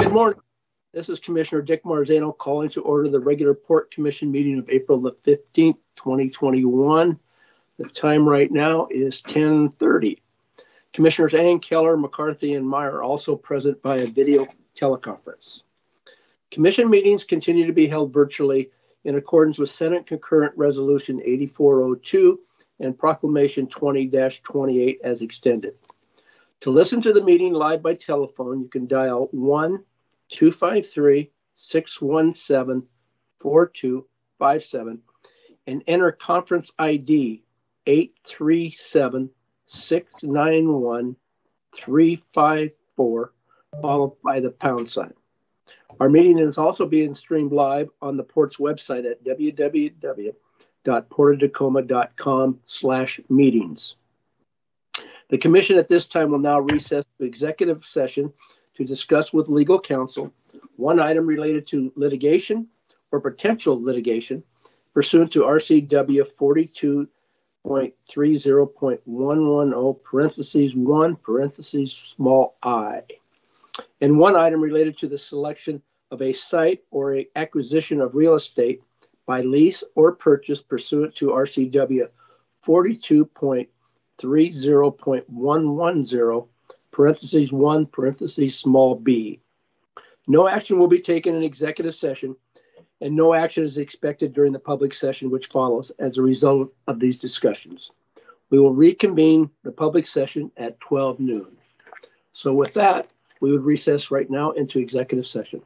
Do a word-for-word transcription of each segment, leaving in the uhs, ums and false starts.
Good morning. This is Commissioner Dick Marzano calling to order the regular Port Commission meeting of April the fifteenth, twenty twenty-one. The time right now is ten thirty. Commissioners Ann, Keller, McCarthy, and Meyer are also present by a video teleconference. Commission meetings continue to be held virtually in accordance with Senate Concurrent Resolution eighty-four oh two and Proclamation twenty dash twenty-eight as extended. To listen to the meeting live by telephone, you can dial one two five three, six one seven, four two five seven and enter conference I D eight three seven, six nine one, three five four, followed by the pound sign. Our meeting is also being streamed live on the Port's website at w w w dot port of tacoma dot com slash meetings. The Commission at this time will now recess to executive session to discuss with legal counsel one item related to litigation or potential litigation pursuant to R C W forty-two point thirty point one ten parentheses one parentheses small I, and one item related to the selection of a site or a acquisition of real estate by lease or purchase pursuant to R C W forty-two point thirty point one ten parentheses one parentheses small b. No action will be taken in executive session, and no action is expected during the public session which follows as a result of these discussions. We will reconvene the public session at twelve noon. So with that, we would recess right now into executive session.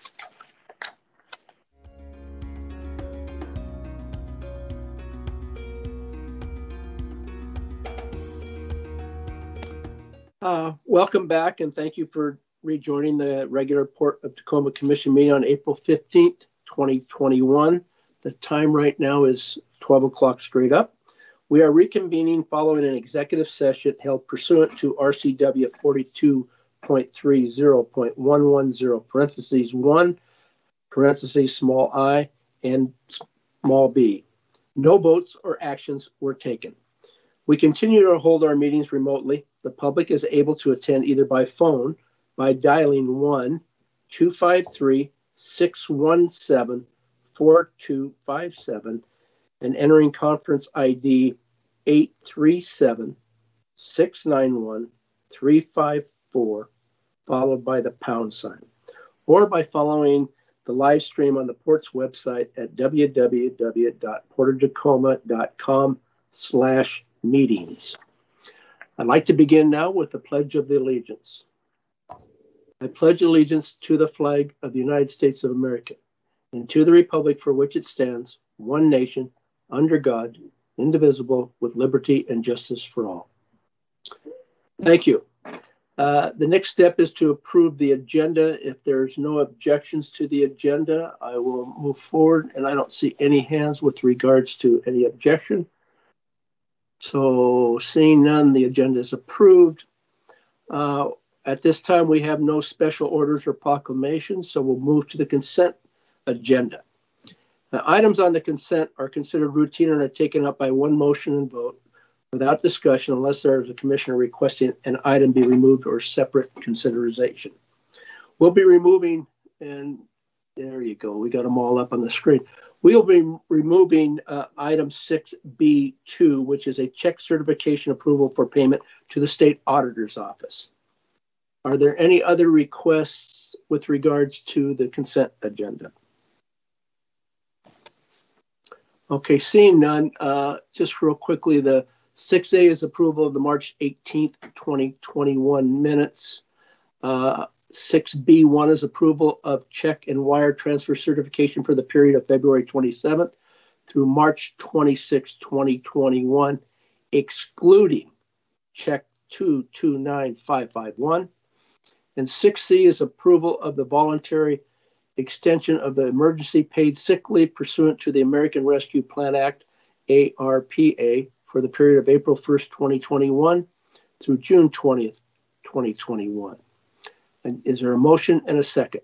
Uh, welcome back, and thank you for rejoining the regular Port of Tacoma Commission meeting on April fifteenth, twenty twenty-one. The time right now is twelve o'clock straight up. We are reconvening following an executive session held pursuant to R C W forty-two point thirty point one ten parentheses one parentheses small I and small b. No votes or actions were taken. We continue to hold our meetings remotely. The public is able to attend either by phone by dialing one two five three, six one seven, four two five seven and entering conference I D eight three seven, six nine one, three five four, followed by the pound sign, or by following the live stream on the Port's website at w w w dot port of tacoma dot com slash meetings. I'd like to begin now with the Pledge of the Allegiance. I pledge allegiance to the flag of the United States of America and to the republic for which it stands, one nation, under God, indivisible, with liberty and justice for all. Thank you. Uh, the next step is to approve the agenda. If there's no objections to the agenda, I will move forward, and I don't see any hands with regards to any objection. So seeing none, the agenda is approved. Uh, at this time, we have no special orders or proclamations, so we'll move to the consent agenda. The items on the consent are considered routine and are taken up by one motion and vote without discussion unless there is a commissioner requesting an item be removed or separate consideration. We'll be removing, and there you go, we got them all up on the screen. We'll be removing uh, item six B two, which is a check certification approval for payment to the state auditor's office. Are there any other requests with regards to the consent agenda? Okay, seeing none, uh, just real quickly, the six A is approval of the March eighteenth, twenty twenty-one minutes. Uh, six B one is approval of check and wire transfer certification for the period of February twenty-seventh through March twenty-sixth, twenty twenty-one, excluding check two two nine five five one. And six C is approval of the voluntary extension of the emergency paid sick leave pursuant to the American Rescue Plan Act, A R P A, for the period of April first, twenty twenty-one through June twentieth, twenty twenty-one. And is there a motion and a second?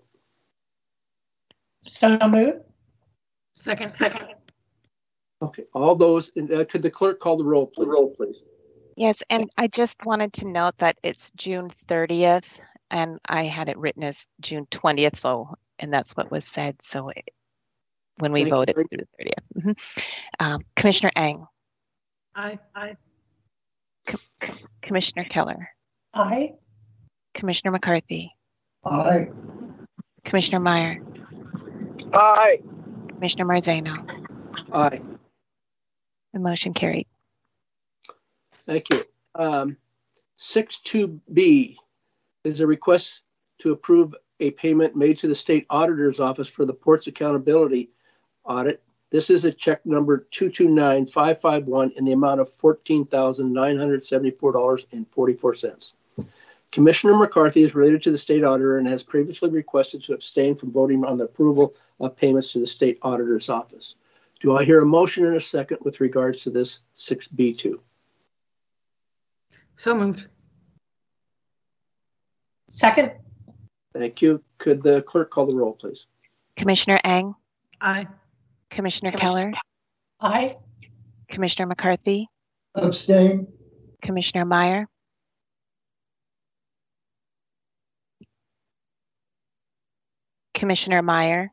So moved. Second. Second. Okay, all those, uh, could the clerk call the roll, please? The roll, please. Yes, and I just wanted to note that it's June thirtieth and I had it written as June twentieth, so, and that's what was said. So it, when we Thank vote, you. it's through the thirtieth. Mm-hmm. um, Commissioner Ang. Aye. Aye. Com Commissioner Keller. Aye. Commissioner McCarthy. Aye. Commissioner Meyer. Aye. Commissioner Marzano. Aye. The motion carried. Thank you. Um, six two B is a request to approve a payment made to the state auditor's office for the port's accountability audit. This is a check number two two nine five five one in the amount of fourteen thousand nine hundred seventy-four dollars and forty-four cents. Commissioner McCarthy is related to the state auditor and has previously requested to abstain from voting on the approval of payments to the state auditor's office. Do I hear a motion and a second with regards to this six B two? So moved. Second. Thank you. Could the clerk call the roll, please? Commissioner Ang. Aye. Commissioner Keller. Aye. Commissioner McCarthy. Abstain. Commissioner Meyer. Commissioner Meyer.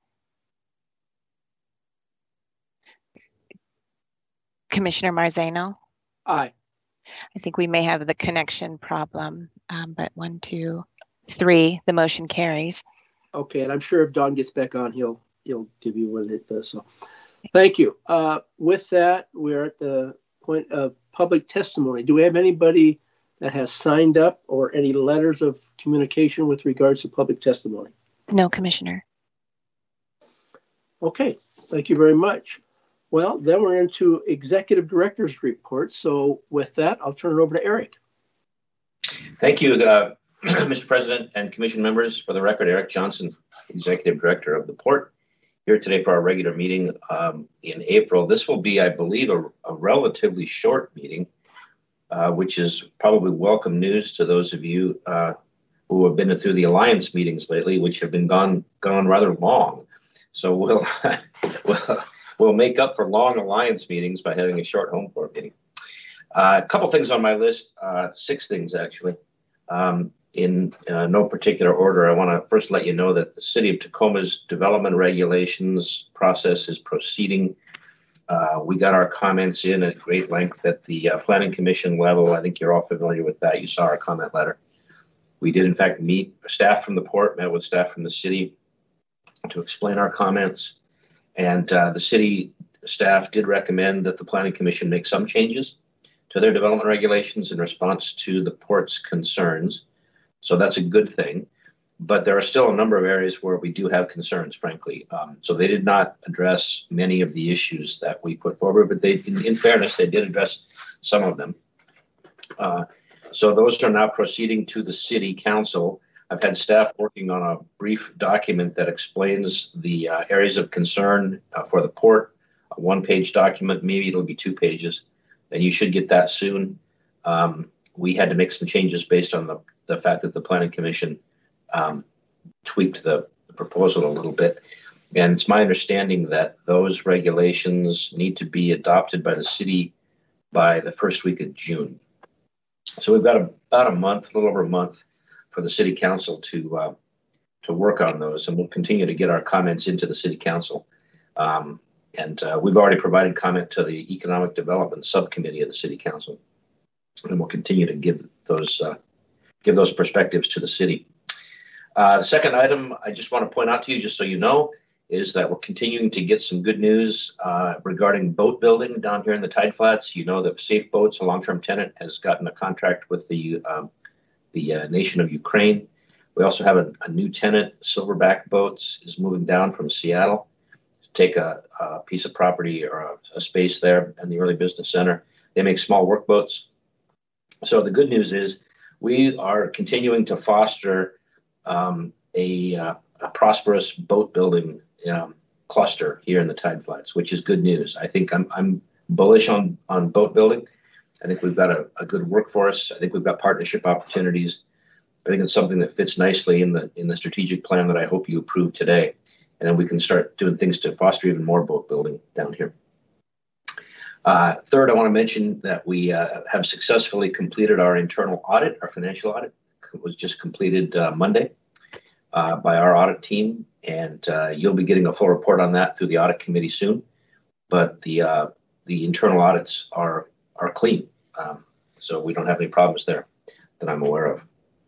Commissioner Marzano. Aye. I think we may have the connection problem, um, but one, two, three, the motion carries. Okay, and I'm sure if Don gets back on, he'll he'll give you what it does. So, thank you. Uh, with that, we're at the point of public testimony. Do we have anybody that has signed up or any letters of communication with regards to public testimony? No, Commissioner. Okay, thank you very much. Well, then we're into executive director's report. So with that, I'll turn it over to Eric. Thank you, uh, Mister President and Commission members. For the record, Eric Johnson, Executive Director of the Port, here today for our regular meeting um, in April. This will be, I believe, a, a relatively short meeting, uh, which is probably welcome news to those of you uh, who have been through the Alliance meetings lately, which have been gone gone rather long. So we'll we'll, we'll make up for long Alliance meetings by having a short home port meeting. Uh, a couple things on my list, uh, six things actually. Um, in uh, no particular order, I want to first let you know that the City of Tacoma's development regulations process is proceeding. Uh, we got our comments in at great length at the uh, Planning Commission level. I think you're all familiar with that. You saw our comment letter. We did, in fact, meet staff from the port, met with staff from the city to explain our comments. And uh, the city staff did recommend that the Planning Commission make some changes to their development regulations in response to the port's concerns. So that's a good thing. But there are still a number of areas where we do have concerns, frankly. Um, so they did not address many of the issues that we put forward, but they, in, in fairness, they did address some of them. Uh, so those are now proceeding to the City Council. I've had staff working on a brief document that explains the uh, areas of concern uh, for the port, a one-page document, maybe it'll be two pages, and you should get that soon. Um, we had to make some changes based on the, the fact that the Planning Commission um, tweaked the, the proposal a little bit. And it's my understanding that those regulations need to be adopted by the city by the first week of June. So we've got a, about a month, a little over a month, for the City Council to uh, to work on those, and we'll continue to get our comments into the City Council. Um, and uh, we've already provided comment to the Economic Development Subcommittee of the City Council, and we'll continue to give those uh, give those perspectives to the city. Uh, the second item I just want to point out to you, just so you know, is that we're continuing to get some good news uh, regarding boat building down here in the Tide Flats. You know that Safe Boats, a long-term tenant, has gotten a contract with the um, the uh, nation of Ukraine. We also have a, a new tenant, Silverback Boats, is moving down from Seattle to take a, a piece of property or a, a space there in the Early Business Center. They make small work boats. So the good news is we are continuing to foster um, a, uh, a prosperous boat building um, cluster here in the Tide Flats, which is good news. I think I'm, I'm bullish on, on boat building. I think we've got a, a good workforce. I think we've got partnership opportunities. I think it's something that fits nicely in the in the strategic plan that I hope you approve today. And then we can start doing things to foster even more boat building down here. Uh, third, I want to mention that we uh, have successfully completed our internal audit, our financial audit. was just completed uh, Monday uh, by our audit team, and uh, you'll be getting a full report on that through the audit committee soon. But the uh, the internal audits are are clean, um, so we don't have any problems there that I'm aware of.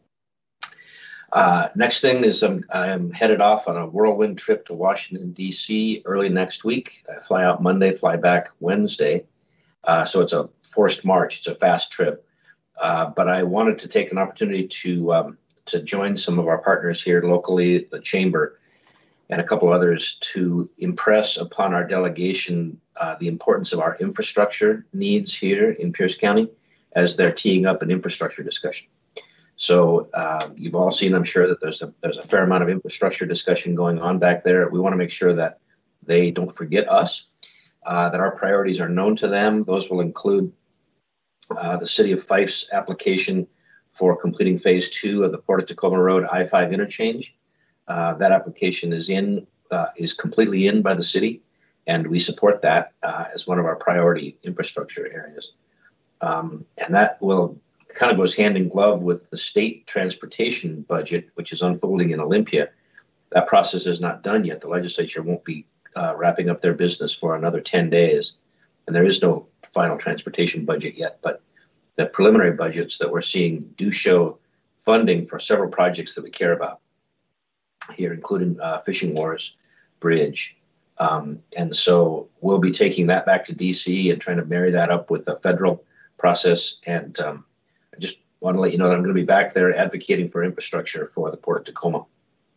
Uh, next thing is I'm, I'm headed off on a whirlwind trip to Washington, D C early next week. I fly out Monday, fly back Wednesday. Uh, so it's a forced march. It's a fast trip. Uh, but I wanted to take an opportunity to um, to join some of our partners here locally, the Chamber, and a couple others, to impress upon our delegation uh, the importance of our infrastructure needs here in Pierce County as they're teeing up an infrastructure discussion. So uh, you've all seen, I'm sure, that there's a, there's a fair amount of infrastructure discussion going on back there. We want to make sure that they don't forget us, uh, that our priorities are known to them. Those will include uh, the City of Fife's application for completing phase two of the Port of Tacoma Road I five interchange. Uh, that application is in, uh, is completely in by the city, and we support that uh, as one of our priority infrastructure areas. Um, and that will kind of goes hand in glove with the state transportation budget, which is unfolding in Olympia. That process is not done yet. The legislature won't be uh, wrapping up their business for another ten days. And there is no final transportation budget yet, but the preliminary budgets that we're seeing do show funding for several projects that we care about here, including uh, Fishing Wharves Bridge. Um, and so we'll be taking that back to D C and trying to marry that up with the federal process. And um, I just want to let you know that I'm going to be back there advocating for infrastructure for the Port of Tacoma.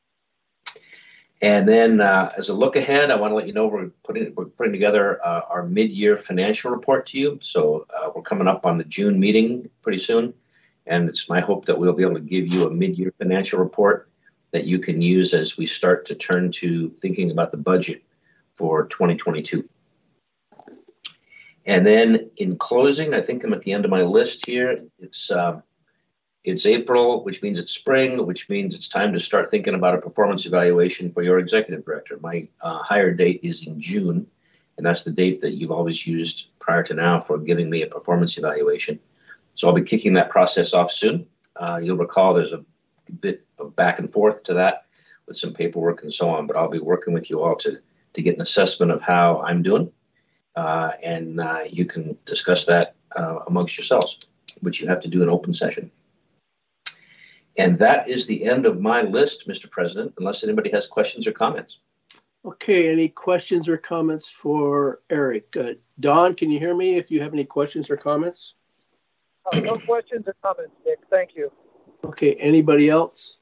And then uh, as a look ahead, I want to let you know we're putting, we're putting together uh, our mid-year financial report to you. So uh, we're coming up on the June meeting pretty soon. And it's my hope that we'll be able to give you a mid-year financial report that you can use as we start to turn to thinking about the budget for twenty twenty-two. And then in closing, I think I'm at the end of my list here. It's um, it's April, which means it's spring, which means it's time to start thinking about a performance evaluation for your executive director. My uh, hire date is in June, and that's the date that you've always used prior to now for giving me a performance evaluation. So I'll be kicking that process off soon. Uh, you'll recall there's a bit of back and forth to that with some paperwork and so on, but I'll be working with you all to, to get an assessment of how I'm doing. Uh, and uh, you can discuss that uh, amongst yourselves, which you have to do in open session. And that is the end of my list, Mister President, unless anybody has questions or comments. Okay, any questions or comments for Eric? Uh, Don, can you hear me if you have any questions or comments? Uh, no questions or comments, Dick. Thank you. Okay, anybody else?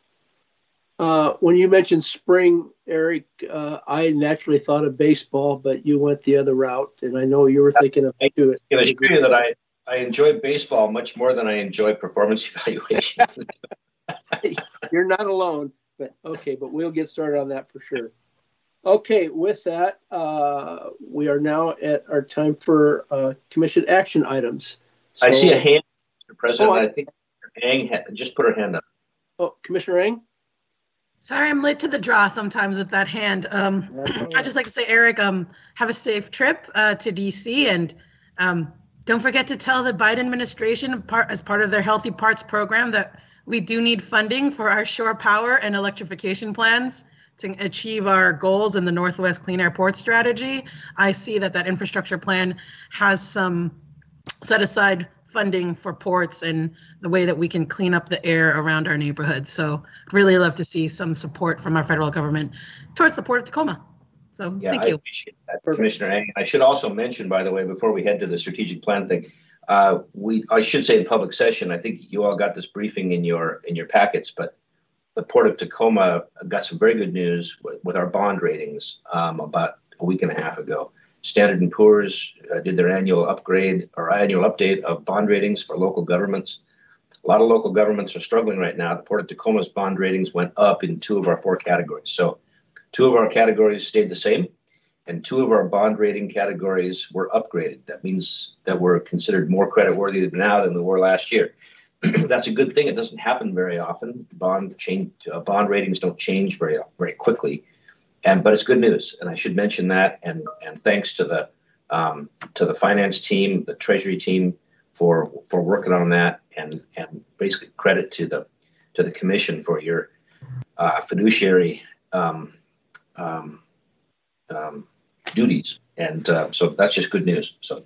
Uh, when you mentioned spring, Eric, uh, I naturally thought of baseball, but you went the other route, and I know you were thinking of I it. can assure you that I, I enjoy baseball much more than I enjoy performance evaluations. You're not alone, but okay, but we'll get started on that for sure. Okay, with that, uh, we are now at our time for uh, commission action items. So, I see a hand, Mister President. Oh, I, I think Ang had, just put her hand up. Oh, Commissioner Ang? Sorry, I'm late to the draw sometimes with that hand. Um, I'd just like to say, Eric, um, have a safe trip uh, to D C, and um, don't forget to tell the Biden administration, part, as part of their Healthy Parts program, that we do need funding for our shore power and electrification plans to achieve our goals in the Northwest Clean Air Port strategy. I see that that infrastructure plan has some set aside funding for ports and the way that we can clean up the air around our neighborhoods. So I'd really love to see some support from our federal government towards the Port of Tacoma. So Yeah, thank I you. appreciate that, Commissioner Ang. I should also mention, by the way, before we head to the strategic plan thing, uh, we I should say in public session, I think you all got this briefing in your in your packets, but the Port of Tacoma got some very good news with, with our bond ratings um, about a week and a half ago. Standard and Poor's uh, did their annual upgrade or annual update of bond ratings for local governments. A lot of local governments are struggling right now. The Port of Tacoma's bond ratings went up in two of our four categories. So two of our categories stayed the same, and two of our bond rating categories were upgraded. That means that we're considered more creditworthy now than we were last year. That's a good thing. It doesn't happen very often. Bond change, uh, bond ratings don't change very, very quickly. And, but it's good news, and I should mention that. And and thanks to the um, to the finance team, the Treasury team, for for working on that, and and basically credit to the to the commission for your uh, fiduciary um, um, um, duties. And uh, so that's just good news. So.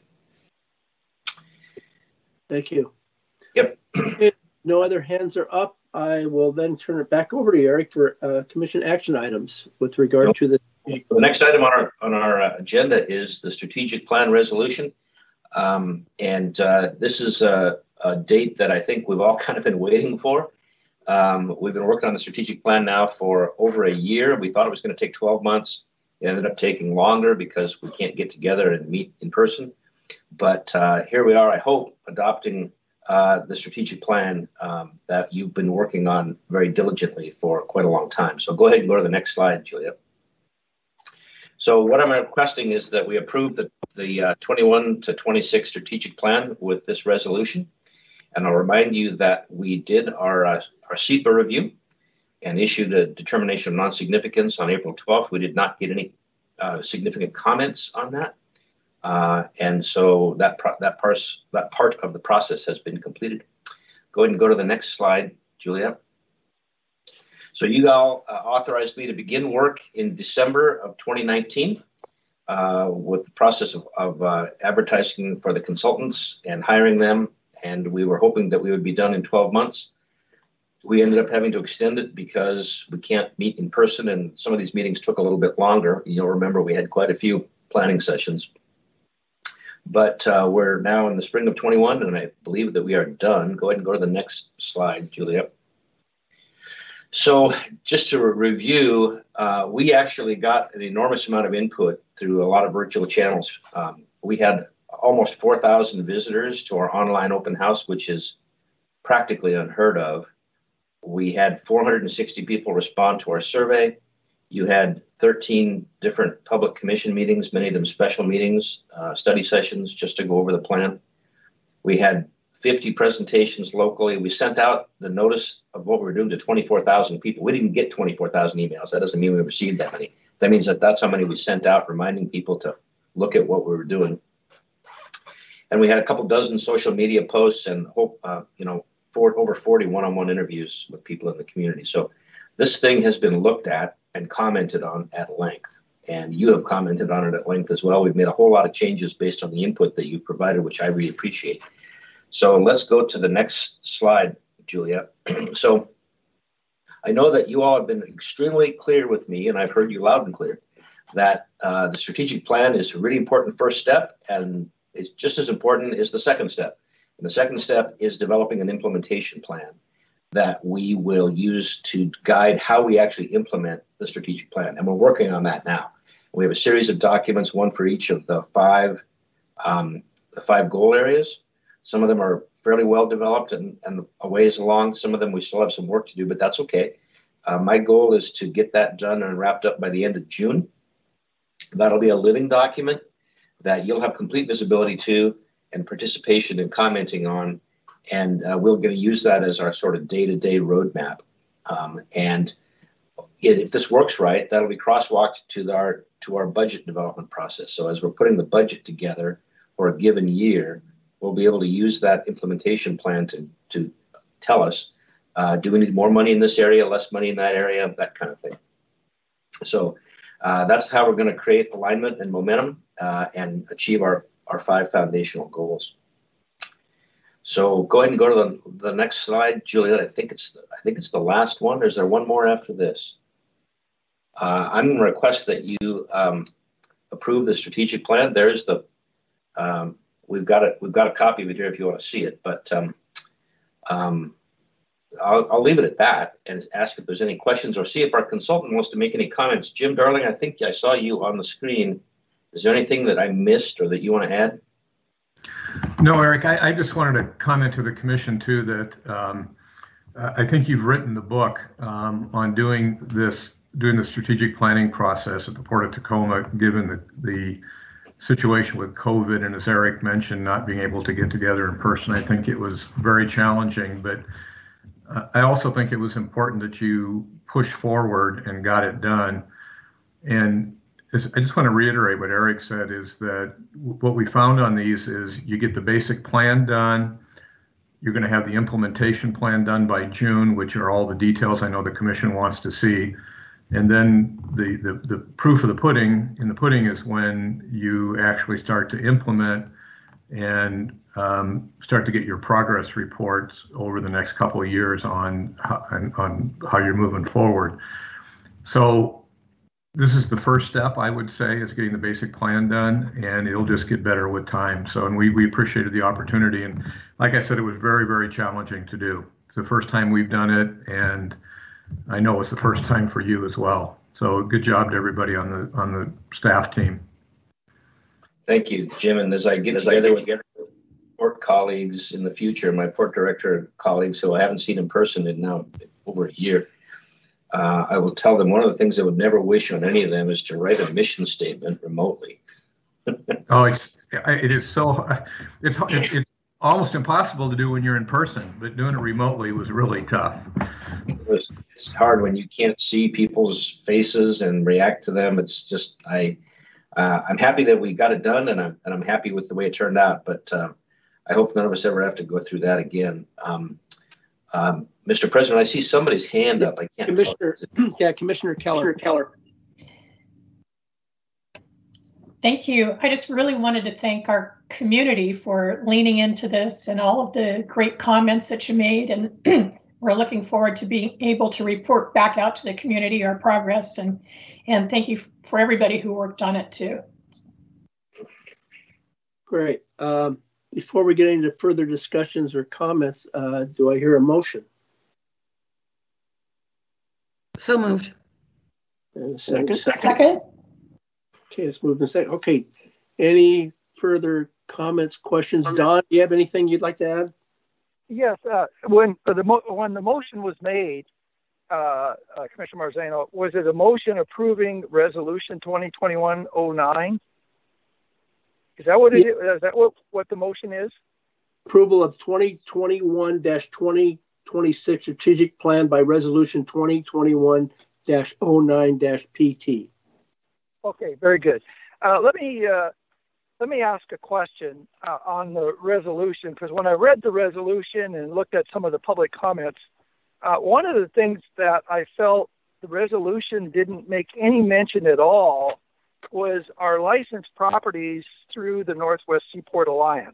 Thank you. Yep. If no other hands are up, I will then turn it back over to Eric for uh, commission action items with regard nope. to the. The next item on our on our uh, agenda is the strategic plan resolution, um, and uh, this is a, a date that I think we've all kind of been waiting for. Um, we've been working on the strategic plan now for over a year. We thought it was going to take twelve months. It ended up taking longer because we can't get together and meet in person. But uh, here we are, I hope, adopting uh, the strategic plan um, that you've been working on very diligently for quite a long time. So go ahead and go to the next slide, Julia. So what I'm requesting is that we approve the, the uh, twenty-one to twenty-six strategic plan with this resolution. And I'll remind you that we did our, uh, our S E P A review and issued a determination of non-significance on April twelfth. We did not get any uh, significant comments on that. Uh, and so that, pro that, parse, that part of the process has been completed. Go ahead and go to the next slide, Julia. So you all uh, authorized me to begin work in December of twenty nineteen uh, with the process of, of uh, advertising for the consultants and hiring them. And we were hoping that we would be done in twelve months. We ended up having to extend it because we can't meet in person, and some of these meetings took a little bit longer. You'll remember we had quite a few planning sessions. But uh, we're now in the spring of twenty-one, and I believe that we are done. Go ahead and go to the next slide, Julia. So just to review, uh, we actually got an enormous amount of input through a lot of virtual channels. Um, we had almost four thousand visitors to our online open house, which is practically unheard of. We had four hundred sixty people respond to our survey. You had thirteen different public commission meetings, many of them special meetings, uh, study sessions just to go over the plan. We had fifty presentations locally. We sent out the notice of what we were doing to twenty-four thousand people. We didn't get twenty-four thousand emails. That doesn't mean we received that many. That means that that's how many we sent out, reminding people to look at what we were doing. And we had a couple dozen social media posts and uh, you know, for, over forty one-on-one interviews with people in the community. So this thing has been looked at and commented on at length. And you have commented on it at length as well. We've made a whole lot of changes based on the input that you provided, which I really appreciate. So let's go to the next slide, Julia. So I know that you all have been extremely clear with me, and I've heard you loud and clear, that uh, the strategic plan is a really important first step, and it's just as important as the second step. And the second step is developing an implementation plan that we will use to guide how we actually implement the strategic plan. And we're working on that now. We have a series of documents, one for each of the five, um, the five goal areas. Some of them are fairly well developed and, and a ways along. Some of them we still have some work to do, but that's okay. Uh, my goal is to get that done and wrapped up by the end of June. That'll be a living document that you'll have complete visibility to and participation and commenting on. And uh, we're going to use that as our sort of day-to-day roadmap. Um, and if this works right, that'll be crosswalked to our to our budget development process. So as we're putting the budget together for a given year, we'll be able to use that implementation plan to to tell us, uh, do we need more money in this area, less money in that area, that kind of thing. So uh, that's how we're going to create alignment and momentum uh, and achieve our our five foundational goals. So go ahead and go to the, the next slide, Juliet. I think it's the, I think it's the last one. Or is there one more after this? Uh, I'm going to request that you um, approve the strategic plan. There's the um, we've got it. We've got a copy of it here if you want to see it. But um, um, I'll, I'll leave it at that and ask if there's any questions or see if our consultant wants to make any comments. Jim Darling, I think I saw you on the screen. Is there anything that I missed or that you want to add? No, Eric, I, I just wanted to comment to the commission too that um, I think you've written the book um, on doing this, doing the strategic planning process at the Port of Tacoma, given the, the situation with COVID and, as Eric mentioned, not being able to get together in person. I think it was very challenging, but uh, I also think it was important that you pushed forward and got it done. And I just want to reiterate what Eric said is that what we found on these is you get the basic plan done, You're going to have the implementation plan done by June, which are all the details I know the commission wants to see. And then the, the, the proof of the pudding in the pudding is when you actually start to implement and um, start to get your progress reports over the next couple of years on, on, on how you're moving forward. So this is the first step, I would say, is getting the basic plan done, and it'll just get better with time. So, and we, we appreciated the opportunity. And like I said, it was very, very challenging to do. It's the first time we've done it, and I know it's the first time for you as well. So good job to everybody on the on the staff team. Thank you, Jim. And as I get as together I get with port colleagues in the future, my port director colleagues who I haven't seen in person in now over a year, uh, I will tell them one of the things I would never wish on any of them is to write a mission statement remotely. Oh, it's it is so it's it's almost impossible to do when you're in person, but doing it remotely was really tough. It was, it's hard when you can't see people's faces and react to them. It's just I. Uh, I'm happy that we got it done, and I'm and I'm happy with the way it turned out. But uh, I hope none of us ever have to go through that again. Um, um, Mister President, I see somebody's hand up. I can't. Commissioner, yeah, Commissioner Keller. Keller. Thank you. I just really wanted to thank our community for leaning into this and all of the great comments that you made. And we're looking forward to being able to report back out to the community our progress. And and thank you for everybody who worked on it too. Great. Um, before we get into further discussions or comments, uh, do I hear a motion? So moved. And a second? Second. Okay, let's move in a second. Okay. Any further comments, questions? Don, do you have anything you'd like to add? Yes. Uh, when uh, the mo- when the motion was made, uh, uh, Commissioner Marzano, was it a motion approving Resolution twenty twenty-one oh nine? Is that what it Yeah. is? Is that what, what the motion is? Approval of twenty twenty-one dash twenty twenty-six strategic plan by resolution twenty twenty-one dash oh nine dash P T. Okay, very good. Uh, let me uh, let me ask a question uh, on the resolution, because when I read the resolution and looked at some of the public comments, uh, one of the things that I felt the resolution didn't make any mention at all was our licensed properties through the Northwest Seaport Alliance.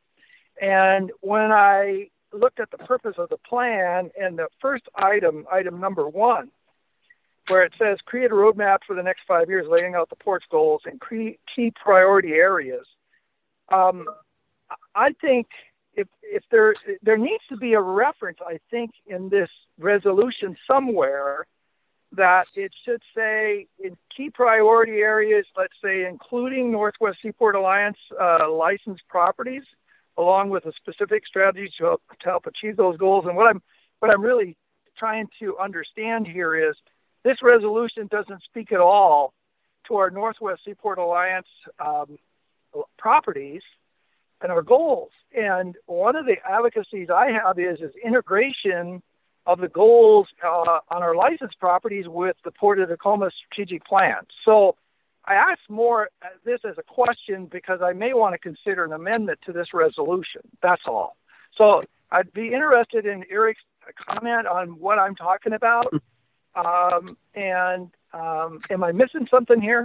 And when I looked at the purpose of the plan and the first item, item number one, where it says create a roadmap for the next five years, laying out the port's goals and key priority areas. Um, I think if if there there needs to be a reference, I think, in this resolution somewhere that it should say in key priority areas, let's say including Northwest Seaport Alliance uh, licensed properties, along with a specific strategy to help, to help achieve those goals. And what I'm what I'm really trying to understand here is this resolution doesn't speak at all to our Northwest Seaport Alliance um, properties and our goals. And one of the advocacies I have is, is integration of the goals uh, on our licensed properties with the Port of Tacoma strategic plan. So I ask more this as a question because I may want to consider an amendment to this resolution. That's all. So I'd be interested in Eric's comment on what I'm talking about. Um, and um, am I missing something here?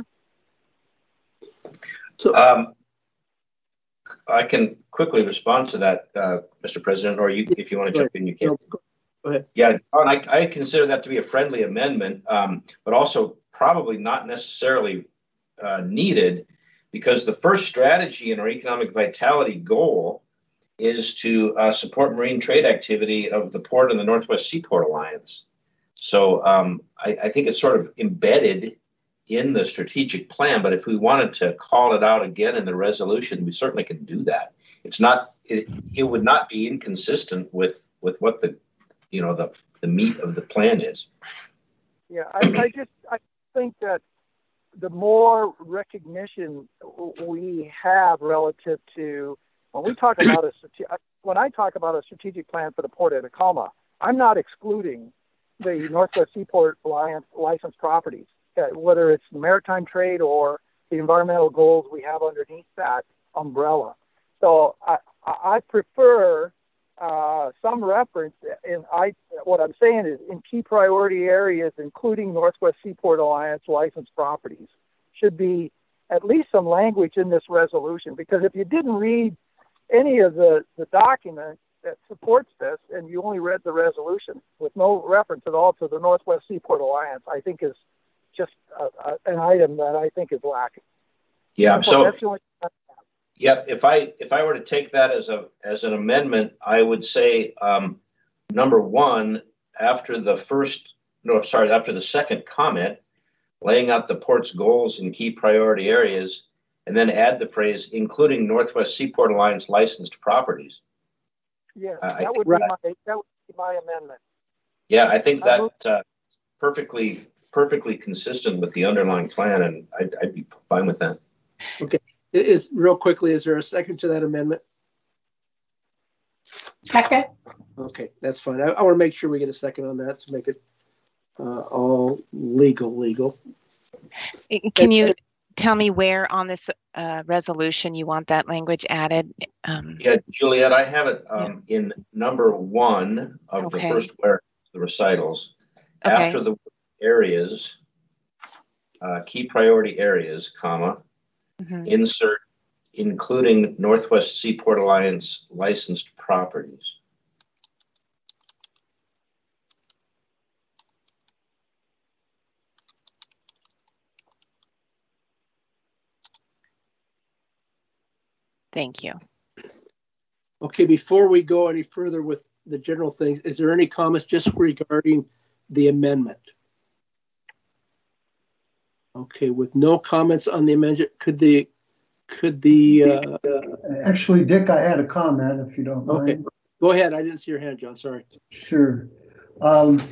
So um, I can quickly respond to that, uh, Mister President, or you, if you want to jump in, you can. Go ahead. Yeah, I, I consider that to be a friendly amendment, um, but also probably not necessarily uh, needed, because the first strategy in our economic vitality goal is to uh, support marine trade activity of the port and the Northwest Seaport Alliance. So um, I, I think it's sort of embedded in the strategic plan, but if we wanted to call it out again in the resolution, we certainly can do that. It's not, it, it would not be inconsistent with, with what the, you know, the, the meat of the plan is. Yeah, I, I just, I think that the more recognition we have relative to, when we talk about a, when I talk about a strategic plan for the Port of Tacoma, I'm not excluding the Northwest Seaport Alliance licensed properties, uh, whether it's the maritime trade or the environmental goals we have underneath that umbrella. So I, I prefer uh, some reference, and I, what I'm saying is in key priority areas, including Northwest Seaport Alliance licensed properties, should be at least some language in this resolution. Because if you didn't read any of the, the document that supports this, and you only read the resolution with no reference at all to the Northwest Seaport Alliance, I think is just a, a, an item that I think is lacking. Yeah, so that's the only yeah, if I if I were to take that as a as an amendment, I would say um, number one, after the first no sorry after the second comment, laying out the port's goals and key priority areas, and then add the phrase including Northwest Seaport Alliance licensed properties. Yeah, uh, that would right. be my that would be my amendment. Yeah, I think that uh, perfectly perfectly consistent with the underlying plan, and I'd, I'd be fine with that. Okay. Is real quickly, is there a second to that amendment? Second. Okay, that's fine. I, I want to make sure we get a second on that to make it uh, all legal, legal. Can you tell me where on this uh, resolution you want that language added? Um, Yeah, Juliet, I have it um, yeah. in number one of okay. the first where the recitals. Okay. After the areas, uh, key priority areas, comma, mm-hmm. insert including Northwest Seaport Alliance licensed properties. Thank you. Okay, before we go any further with the general things, is there any comments just regarding the amendment? Okay, with no comments on the amendment, could the could the uh, actually, Dick, I had a comment if you don't mind. Okay, go ahead. I didn't see your hand, John. Sorry. Sure. Um,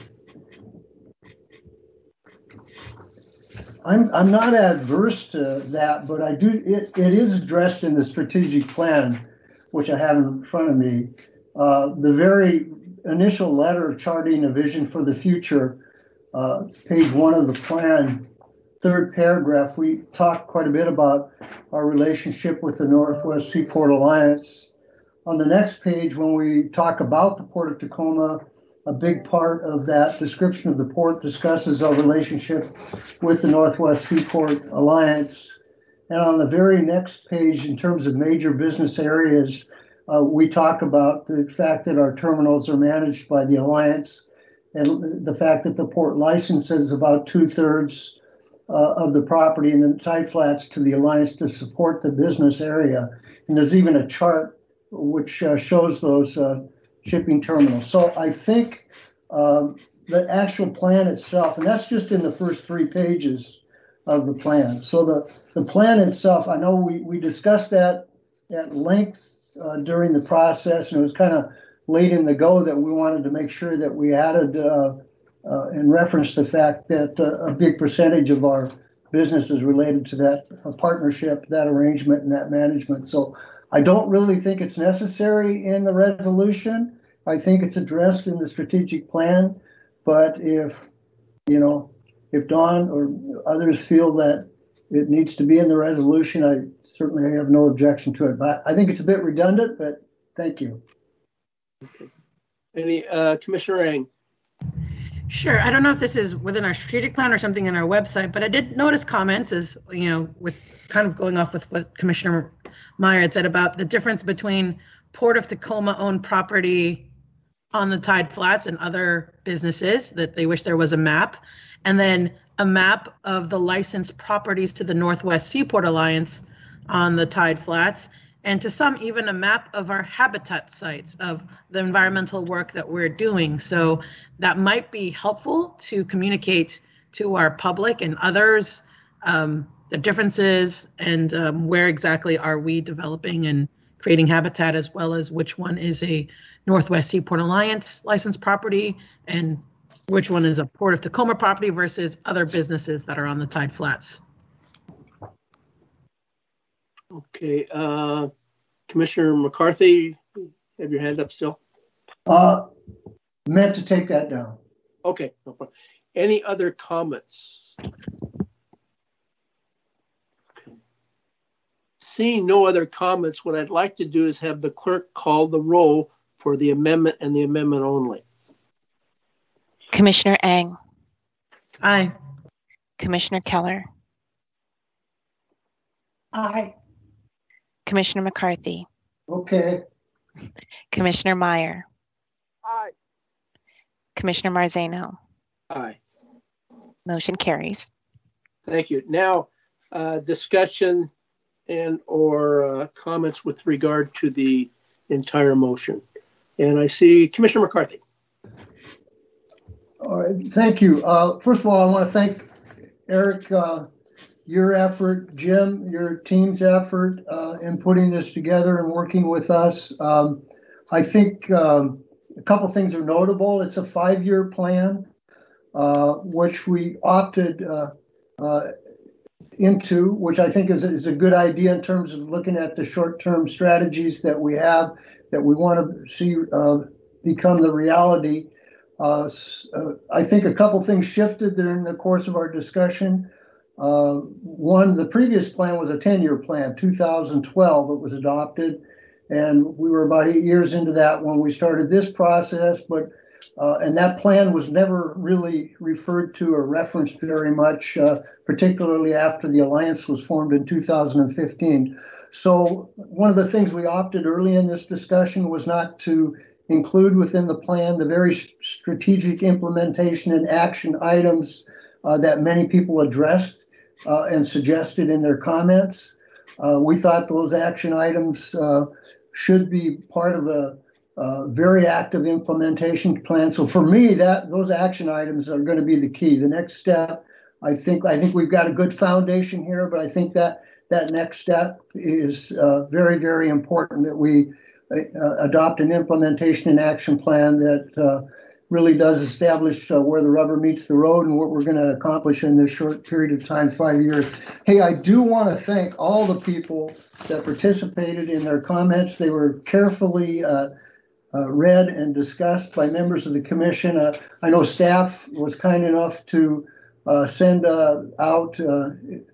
I'm I'm not adverse to that, but I do. It it is addressed in the strategic plan, which I have in front of me. Uh, the very initial letter charting a vision for the future, uh, page one of the plan. Third paragraph, we talked quite a bit about our relationship with the Northwest Seaport Alliance. On the next page, when we talk about the Port of Tacoma, a big part of that description of the port discusses our relationship with the Northwest Seaport Alliance. And on the very next page, in terms of major business areas, uh, we talk about the fact that our terminals are managed by the Alliance and the fact that the port licenses about two-thirds Uh, of the property and the tide flats to the Alliance to support the business area. And there's even a chart which uh, shows those uh, shipping terminals. So I think uh, the actual plan itself, and that's just in the first three pages of the plan. So the, the plan itself, I know we, we discussed that at length uh, during the process, and it was kind of late in the go that we wanted to make sure that we added uh, Uh, in reference to the fact that uh, a big percentage of our business is related to that uh, partnership, that arrangement, and that management. So I don't really think it's necessary in the resolution. I think it's addressed in the strategic plan. But if, you know, if Don or others feel that it needs to be in the resolution, I certainly have no objection to it. But I think it's a bit redundant, but thank you. Okay. Any, uh, Commissioner Eng? Sure. I don't know if this is within our strategic plan or something in our website, but I did notice comments as, you know, with kind of going off with what Commissioner Meyer had said about the difference between Port of Tacoma owned property on the tide flats and other businesses, that they wish there was a map, and then a map of the licensed properties to the Northwest Seaport Alliance on the tide flats, and to some even a map of our habitat sites of the environmental work that we're doing. So that might be helpful to communicate to our public and others um, the differences and um, where exactly are we developing and creating habitat, as well as which one is a Northwest Seaport Alliance licensed property and which one is a Port of Tacoma property versus other businesses that are on the tide flats. Okay, uh, Commissioner McCarthy, have your hand up still? Uh, meant to take that down. Okay, no problem. Any other comments? Okay. Seeing no other comments, what I'd like to do is have the clerk call the roll for the amendment and the amendment only. Commissioner Eng, Aye. Commissioner Keller, Aye. Commissioner McCarthy, Okay, Commissioner Meyer, Aye. Commissioner Marzano. Aye. Motion carries. Thank you. Now, uh, discussion and or uh, comments with regard to the entire motion. And I see Commissioner McCarthy. all right, thank you. Uh, first of all, I want to thank Eric, uh, your effort, Jim, your team's effort uh, in putting this together and working with us. Um, I think um, a couple things are notable. It's a five-year plan, uh, which we opted uh, uh, into, which I think is, is a good idea in terms of looking at the short-term strategies that we have that we want to see uh, become the reality. Uh, uh, I think a couple things shifted during the course of our discussion. Uh, one, the previous plan was a ten-year plan, two thousand twelve it was adopted, and we were about eight years into that when we started this process, but uh, and that plan was never really referred to or referenced very much, uh, particularly after the alliance was formed in two thousand fifteen. So one of the things we opted early in this discussion was not to include within the plan the very strategic implementation and action items uh, that many people addressed uh, and suggested in their comments. Uh, we thought those action items uh, should be part of a, a very active implementation plan. So for me, that those action items are going to be the key. The next step, I think, I think we've got a good foundation here, but I think that that next step is uh, very, very important, that we uh, adopt an implementation and action plan that uh, really does establish uh, where the rubber meets the road and what we're going to accomplish in this short period of time, five years. Hey, I do want to thank all the people that participated in their comments. They were carefully uh, uh, read and discussed by members of the commission. Uh, I know staff was kind enough to uh, send uh, out uh,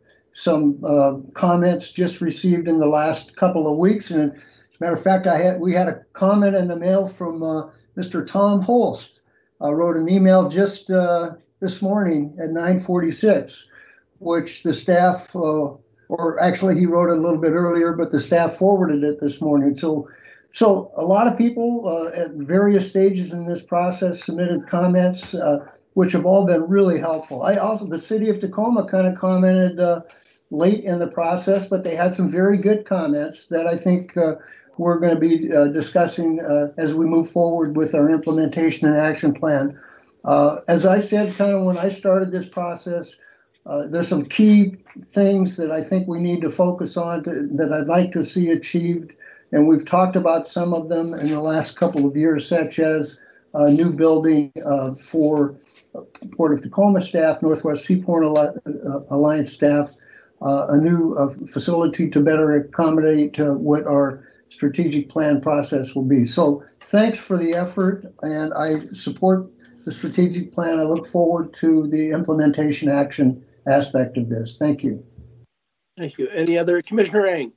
some uh, comments just received in the last couple of weeks. And as a matter of fact, I had we had a comment in the mail from uh, Mister Tom Holst. I wrote an email just uh, this morning at nine forty-six, which the staff, uh, or actually he wrote it a little bit earlier, but the staff forwarded it this morning. So, so a lot of people uh, at various stages in this process submitted comments, uh, which have all been really helpful. I also, the city of Tacoma kind of commented uh, late in the process, but they had some very good comments that I think uh, we're going to be uh, discussing uh, as we move forward with our implementation and action plan. Uh, as I said, kind of when I started this process, uh, there's some key things that I think we need to focus on to, that I'd like to see achieved. And we've talked about some of them in the last couple of years, such as a new building uh, for Port of Tacoma staff, Northwest Seaport Alliance staff, uh, a new uh, facility to better accommodate uh, what our strategic plan process will be. So thanks for the effort, and I support the strategic plan. I look forward to the implementation action aspect of this. Thank you. Thank you. Any other? Commissioner Eng.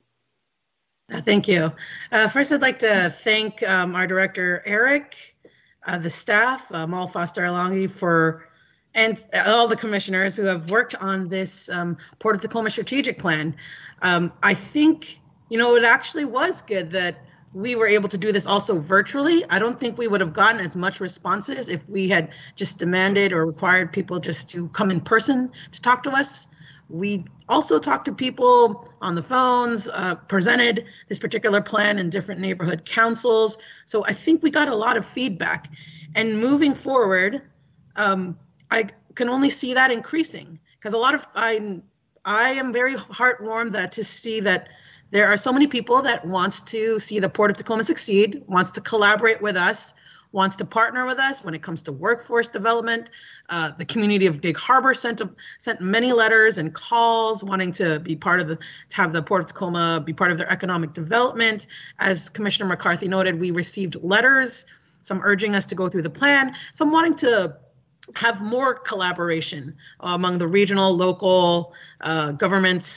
Uh, thank you. Uh, first, I'd like to thank um, our director, Eric, uh, the staff, uh, Mal Foster-Alongi, for and all the commissioners who have worked on this um, Port of Tacoma strategic plan. Um, I think You know, it actually was good that we were able to do this also virtually. I don't think we would have gotten as much responses if we had just demanded or required people just to come in person to talk to us. We also talked to people on the phones, uh, presented this particular plan in different neighborhood councils. So I think we got a lot of feedback. And moving forward, um, I can only see that increasing, because a lot of, I, I am very heartwarmed that to see that there are so many people that wants to see the Port of Tacoma succeed, wants to collaborate with us, wants to partner with us when it comes to workforce development. Uh, the community of Gig Harbor sent a, sent many letters and calls wanting to be part of the, to have the Port of Tacoma be part of their economic development. As Commissioner McCarthy noted, we received letters, some urging us to go through the plan, some wanting to have more collaboration uh, among the regional, local uh, governments,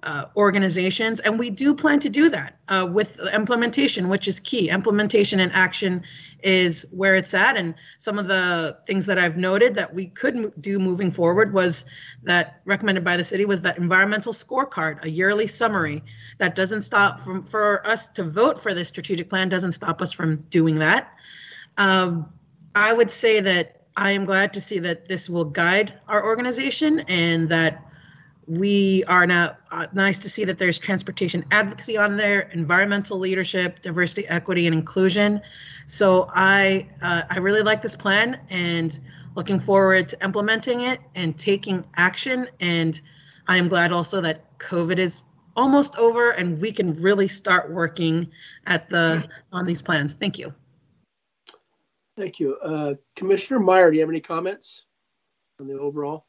uh, organizations. And we do plan to do that uh, with implementation, which is key. Implementation and action is where it's at. And some of the things that I've noted that we could m- do moving forward was that recommended by the city was that environmental scorecard, a yearly summary that doesn't stop from for us to vote for this strategic plan, doesn't stop us from doing that. Um, I would say that I am glad to see that this will guide our organization and that we are now uh, nice to see that there's transportation advocacy on there, environmental leadership, diversity, equity, and inclusion. So I uh, I really like this plan and looking forward to implementing it and taking action. And I am glad also that COVID is almost over and we can really start working at the on these plans. Thank you. Thank you. Uh, Commissioner Meyer, do you have any comments on the overall?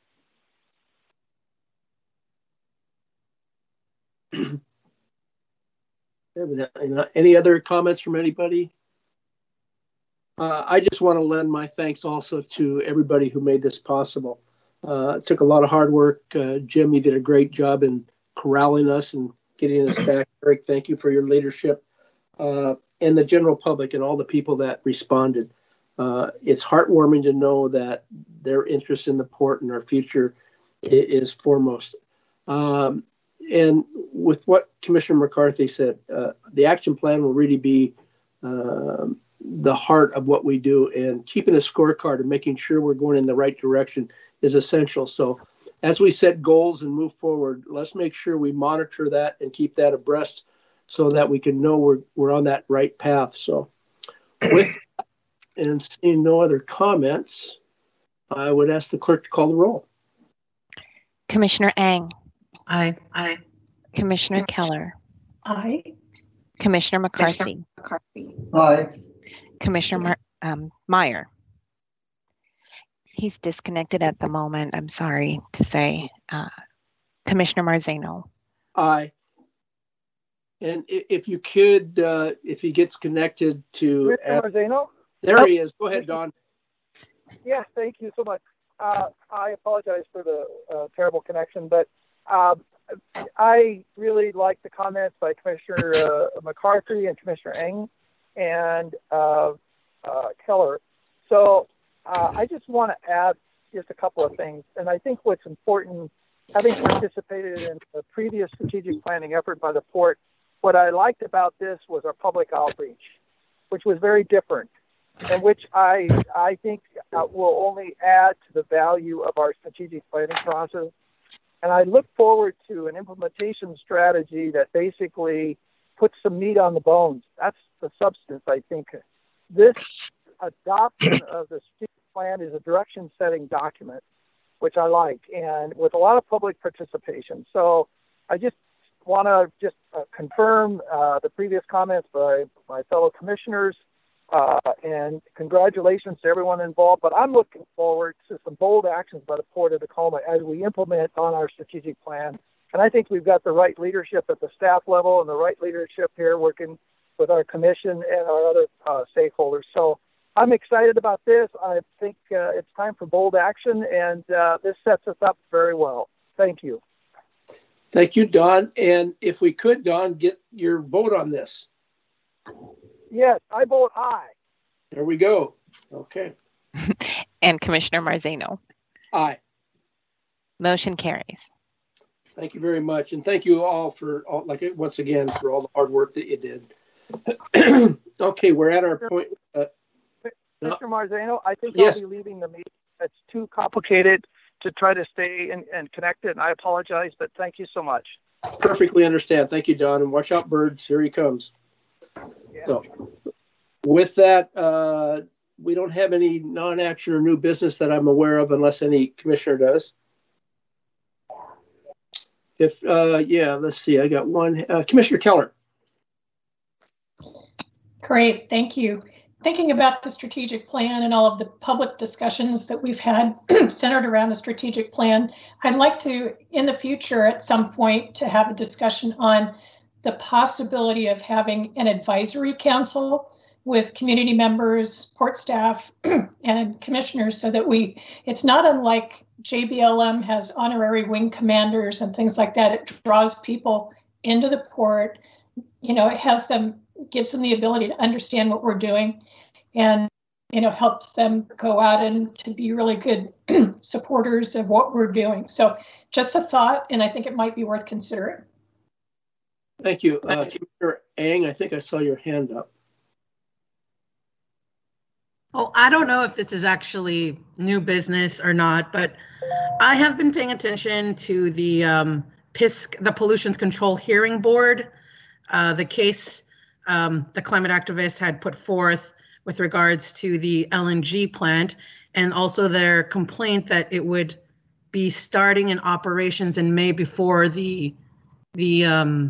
Any other comments from anybody? Uh, I just want to lend my thanks also to everybody who made this possible. Uh, it took a lot of hard work. Uh, Jim, you did a great job in corralling us and getting us back. Eric, thank you for your leadership. Uh, and the general public and all the people that responded. Uh, it's heartwarming to know that their interest in the port and our future is, is foremost. Um, and with what Commissioner McCarthy said, uh, the action plan will really be uh, the heart of what we do, and keeping a scorecard and making sure we're going in the right direction is essential. So as we set goals and move forward, let's make sure we monitor that and keep that abreast so that we can know we're, we're on that right path. So with that, and seeing no other comments, I would ask the clerk to call the roll. Commissioner Eng. Aye. Aye. Commissioner Keller. Aye. Commissioner McCarthy. McCarthy. Aye. Commissioner Mar- um, Meyer. He's disconnected at the moment, I'm sorry to say. Uh, Commissioner Marzano. Aye. And i- if you could, uh, if he gets connected to, Commissioner Marzano? there Oh. he is. Go ahead, Don. Yeah, thank you so much. Uh, I apologize for the uh, terrible connection, but uh, I really like the comments by Commissioner uh, McCarthy and Commissioner Eng and uh, uh, Keller. So uh, I just want to add just a couple of things. And I think what's important, having participated in the previous strategic planning effort by the port, what I liked about this was our public outreach, which was very different, and which I I think uh, will only add to the value of our strategic planning process. And I look forward to an implementation strategy that basically puts some meat on the bones. That's the substance, I think. This adoption of the strategic plan is a direction-setting document, which I like, and with a lot of public participation. So I just want to just uh, confirm uh, the previous comments by my fellow commissioners. Uh, and congratulations to everyone involved. But I'm looking forward to some bold actions by the Port of Tacoma as we implement on our strategic plan. And I think we've got the right leadership at the staff level and the right leadership here working with our commission and our other uh, stakeholders. So I'm excited about this. I think uh, it's time for bold action, and uh, this sets us up very well. Thank you. Thank you, Don. And if we could, Don, get your vote on this. Yes, I vote aye. There we go. Okay. And Commissioner Marzano. Aye. Motion carries. Thank you very much. And thank you all for, all, like, once again, for all the hard work that you did. Okay, we're at our point. Uh, Mister Marzano, I think Yes. I'll be leaving the meeting. It's too complicated to try to stay and, and connected, and I apologize, but thank you so much. Perfectly understand. Thank you, Don. And watch out, birds. Here he comes. Yeah. So with that, uh, we don't have any non-action or new business that I'm aware of unless any commissioner does. If, uh, yeah, let's see. I got one. Uh, Commissioner Keller. Great, thank you. Thinking about the strategic plan and all of the public discussions that we've had centered around the strategic plan, I'd like to, in the future, at some point, to have a discussion on the possibility of having an advisory council with community members, port staff, and commissioners so that we, it's not unlike J B L M has honorary wing commanders and things like that. It draws people into the port, you know, it has them, gives them the ability to understand what we're doing and, you know, helps them go out and to be really good supporters of what we're doing. So just a thought, and I think it might be worth considering. Thank you. Uh, Commissioner Ang, I think I saw your hand up. Oh, I don't know if this is actually new business or not, but I have been paying attention to the um, P I S C, the Pollution Control Hearing Board, uh, the case um, the climate activists had put forth with regards to the L N G plant, and also their complaint that it would be starting in operations in May before the the um,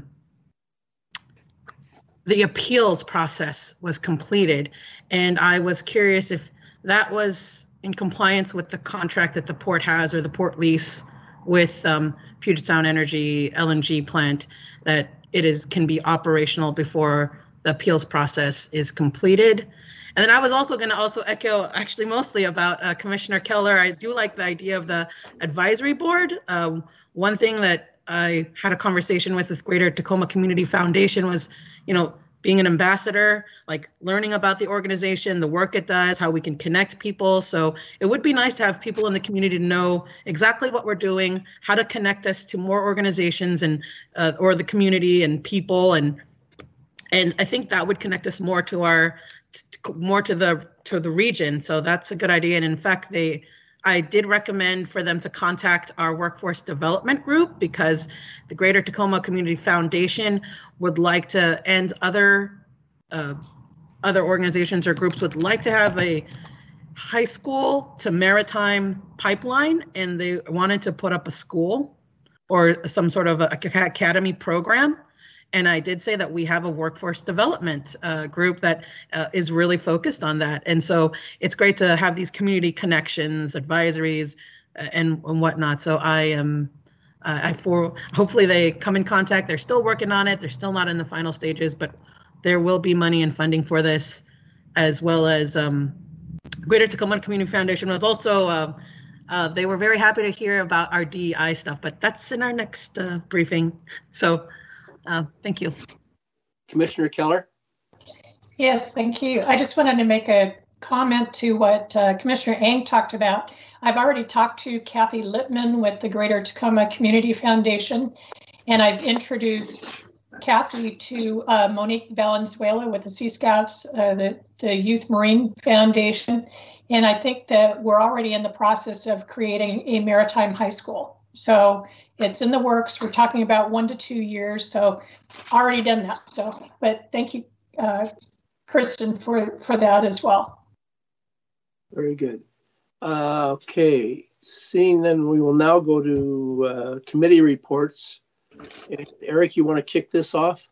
the appeals process was completed. And I was curious if that was in compliance with the contract that the port has, or the port lease with um, Puget Sound Energy L N G plant, that it is can be operational before the appeals process is completed. And then I was also going to also echo actually mostly about uh, Commissioner Keller. I do like the idea of the advisory board. Um, one thing that I had a conversation with with Greater Tacoma Community Foundation was, you know, being an ambassador, like learning about the organization, the work it does, how we can connect people. So it would be nice to have people in the community to know exactly what we're doing, how to connect us to more organizations and uh, or the community and people, and and I think that would connect us more to our more to the to the region. So that's a good idea. And in fact, they I did recommend for them to contact our workforce development group, because the Greater Tacoma Community Foundation would like to, and other uh, other organizations or groups would like to have a high school to maritime pipeline, and they wanted to put up a school or some sort of a, a academy program. And I did say that we have a workforce development uh, group that uh, is really focused on that. And so it's great to have these community connections, advisories, uh, and, and whatnot. So I am, uh, I for hopefully they come in contact. They're still working on it. They're still not in the final stages, but there will be money and funding for this, as well as um, Greater Tacoma Community Foundation was also, uh, uh, they were very happy to hear about our D E I stuff, but that's in our next uh, briefing. So. Uh, thank you. Commissioner Keller? Yes, thank you. I just wanted to make a comment to what uh, Commissioner Ang talked about. I've already talked to Kathy Lippman with the Greater Tacoma Community Foundation, and I've introduced Kathy to uh, Monique Valenzuela with the Sea Scouts, uh, the, the Youth Marine Foundation. And I think that we're already in the process of creating a maritime high school. So it's in the works. We're talking about one to two years. So already done that. So, but thank you, uh, Kristen, for, for that as well. Very good. Uh, okay. Seeing then, we will now go to uh, committee reports. And Eric, you want to kick this off?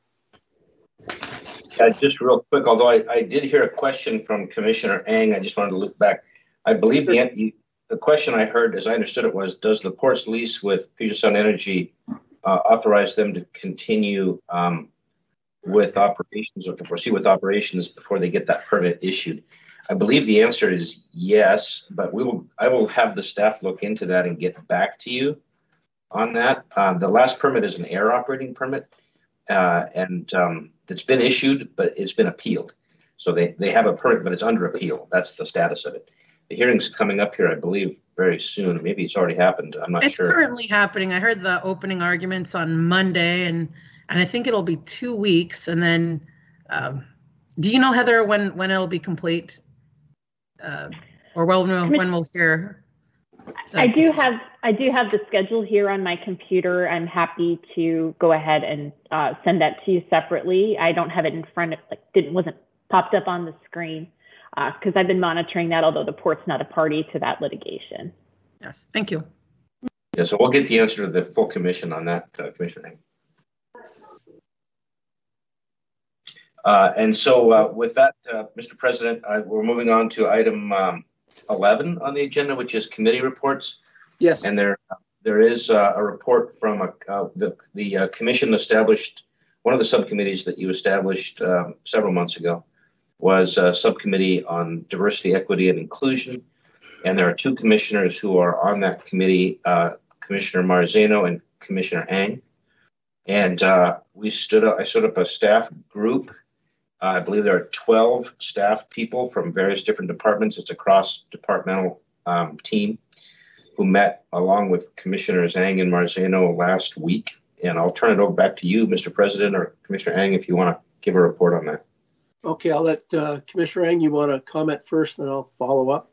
Yeah, just real quick, although I, I did hear a question from Commissioner Ang, I just wanted to look back. I believe the The question I heard, as I understood it, was, does the port's lease with Puget Sound Energy uh, authorize them to continue um, with operations, or to proceed with operations before they get that permit issued? I believe the answer is yes, but we will. I will have the staff look into that and get back to you on that. Um, the last permit is an air operating permit, uh, and um, it's been issued, but it's been appealed. So they, they have a permit, but it's under appeal. That's the status of it. The hearing's coming up here, I believe, very soon. Maybe it's already happened. I'm not it's sure. It's currently happening. I heard the opening arguments on Monday, and and I think it'll be two weeks. And then, um, do you know, Heather, when when it'll be complete, uh, or well, when, when we'll hear? I do have I do have the schedule here on my computer. I'm happy to go ahead and uh, send that to you separately. I don't have it in front of, like, didn't wasn't popped up on the screen. Because uh, I've been monitoring that, although the port's not a party to that litigation. Yes, thank you. Yeah, so we'll get the answer to the full commission on that, uh, Commissioner. Uh, and so uh, with that, uh, Mister President, uh, we're moving on to item um, eleven on the agenda, which is committee reports. Yes. And there, there is uh, a report from a, uh, the, the uh, commission established, one of the subcommittees that you established um, several months ago. was a subcommittee on diversity, equity, and inclusion. And there are two commissioners who are on that committee, uh, Commissioner Marzano and Commissioner Ang. And uh, we stood up, I stood up a staff group. Uh, I believe there are twelve staff people from various different departments. It's a cross-departmental um, team who met along with Commissioners Ang and Marzano last week. And I'll turn it over back to you, Mister President, or Commissioner Ang, if you want to give a report on that. Okay, I'll let uh, Commissioner Ang, you want to comment first, then I'll follow up.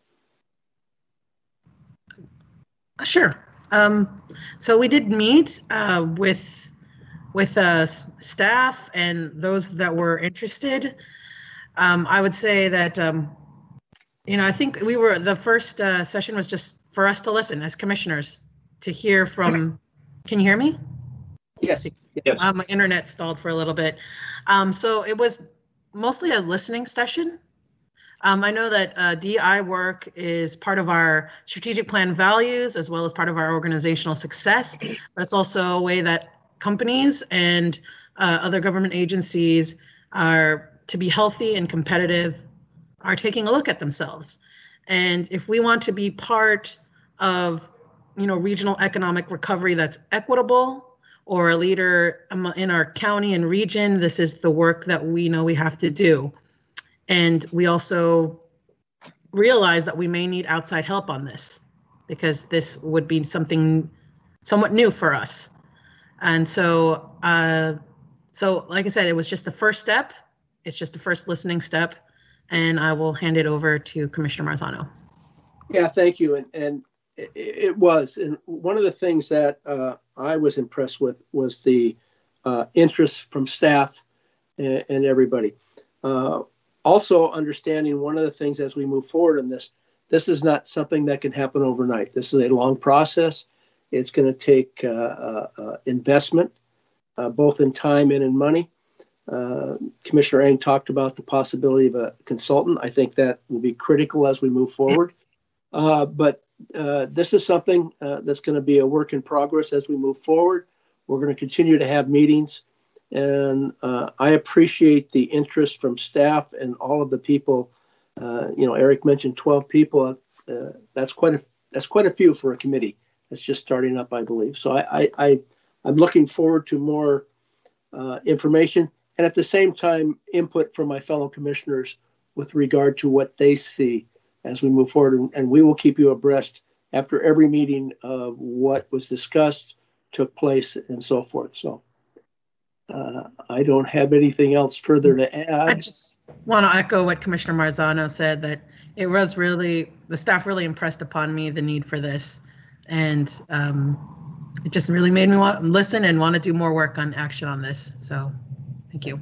Sure. Um, so we did meet uh, with with uh, staff and those that were interested. Um, I would say that, um, you know, I think we were, the first uh, session was just for us to listen as commissioners, to hear from, can you hear me? Yes. Yes. Uh, my internet stalled for a little bit. Um, so it was mostly a listening session. Um, I know that uh, D I work is part of our strategic plan values as well as part of our organizational success, but it's also a way that companies and uh, other government agencies are to be healthy and competitive, are taking a look at themselves. And if we want to be part of, you know, regional economic recovery that's equitable, or a leader in our county and region, this is the work that we know we have to do. And we also realize that we may need outside help on this, because this would be something somewhat new for us. And so, uh, so like I said, it was just the first step. It's just the first listening step. And I will hand it over to Commissioner Marzano. Yeah, thank you. And, and it, it was. And one of the things that uh, I was impressed with was the uh, interest from staff and, and everybody. Uh, also understanding one of the things as we move forward in this, this is not something that can happen overnight. This is a long process. It's going to take uh, uh, uh, investment, uh, both in time and in money. Uh, Commissioner Ang talked about the possibility of a consultant. I think that will be critical as we move forward. Uh, but uh, this is something uh, that's going to be a work in progress as we move forward. We're going to continue to have meetings. And uh, I appreciate the interest from staff and all of the people. Uh, you know, Eric mentioned twelve people. Uh, that's quite a that's quite a few for a committee. It's just starting up, I believe. So I, I, I, I'm looking forward to more uh, information, and at the same time, input from my fellow commissioners with regard to what they see as we move forward. And, and we will keep you abreast after every meeting of what was discussed, took place, and so forth. So uh, I don't have anything else further to add. I just want to echo what Commissioner Marzano said, that it was really, the staff really impressed upon me the need for this. And um, it just really made me want to listen and want to do more work on action on this. So thank you.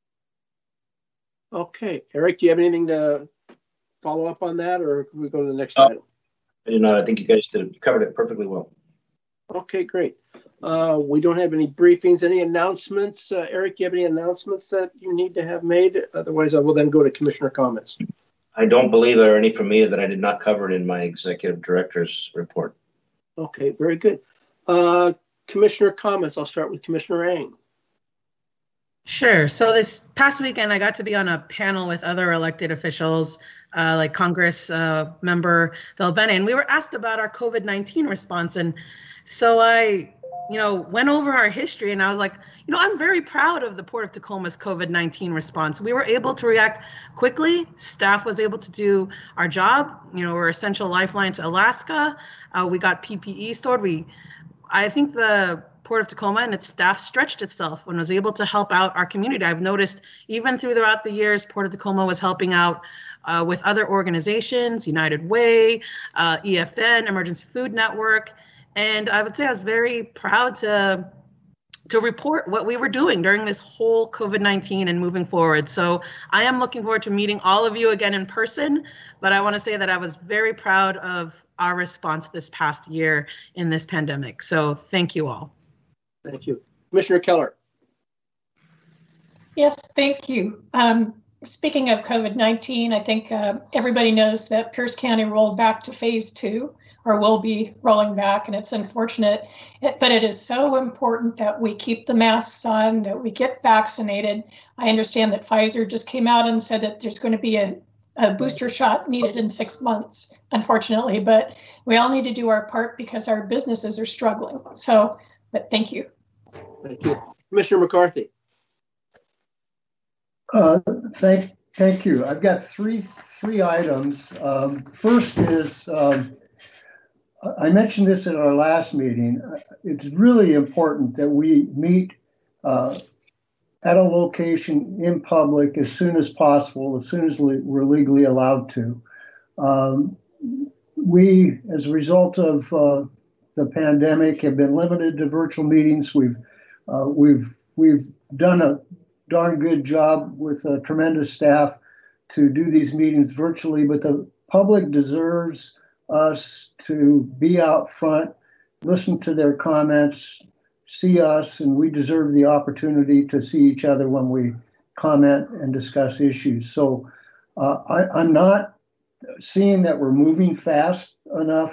Okay, Eric, do you have anything to follow up on that, or can we go to the next oh, item? I do not. I think you guys did, covered it perfectly well. Okay, great. Uh, we don't have any briefings, any announcements. Uh, Eric, do you have any announcements that you need to have made? Otherwise, I will then go to commissioner comments. I don't believe there are any from me that I did not cover in my executive director's report. Okay, very good. Uh, commissioner comments. I'll start with Commissioner Ang. Sure. So this past weekend, I got to be on a panel with other elected officials, uh, like Congress uh, member Del Bene, and we were asked about our COVID nineteen response. And so I, you know, went over our history, and I was like, you know, I'm very proud of the Port of Tacoma's COVID nineteen response. We were able to react quickly. Staff was able to do our job. You know, we're essential lifeline to Alaska. Uh, we got P P E stored. We, I think the Port of Tacoma and its staff stretched itself and was able to help out our community. I've noticed even throughout the years, Port of Tacoma was helping out uh, with other organizations, United Way, uh, E F N, Emergency Food Network. And I would say I was very proud to to report what we were doing during this whole COVID nineteen and moving forward. So I am looking forward to meeting all of you again in person, but I want to say that I was very proud of our response this past year in this pandemic. So thank you all. Thank you. Commissioner Keller. Yes, thank you. Um, speaking of COVID nineteen, I think uh, everybody knows that Pierce County rolled back to phase two, or will be rolling back, and it's unfortunate, it, but it is so important that we keep the masks on, that we get vaccinated. I understand that Pfizer just came out and said that there's going to be a, a booster shot needed in six months, unfortunately, but we all need to do our part because our businesses are struggling. So, but thank you. Thank you. Commissioner McCarthy. Uh, thank, thank you. I've got three, three items. Um, first is, um, I mentioned this in our last meeting. It's really important that we meet uh, at a location in public as soon as possible, as soon as we're legally allowed to. Um, we, as a result of uh, the pandemic, have been limited to virtual meetings. We've uh, we've we've done a darn good job with a tremendous staff to do these meetings virtually, but the public deserves us to be out front, listen to their comments, see us, and we deserve the opportunity to see each other when we comment and discuss issues. So uh, I, I'm not seeing that we're moving fast enough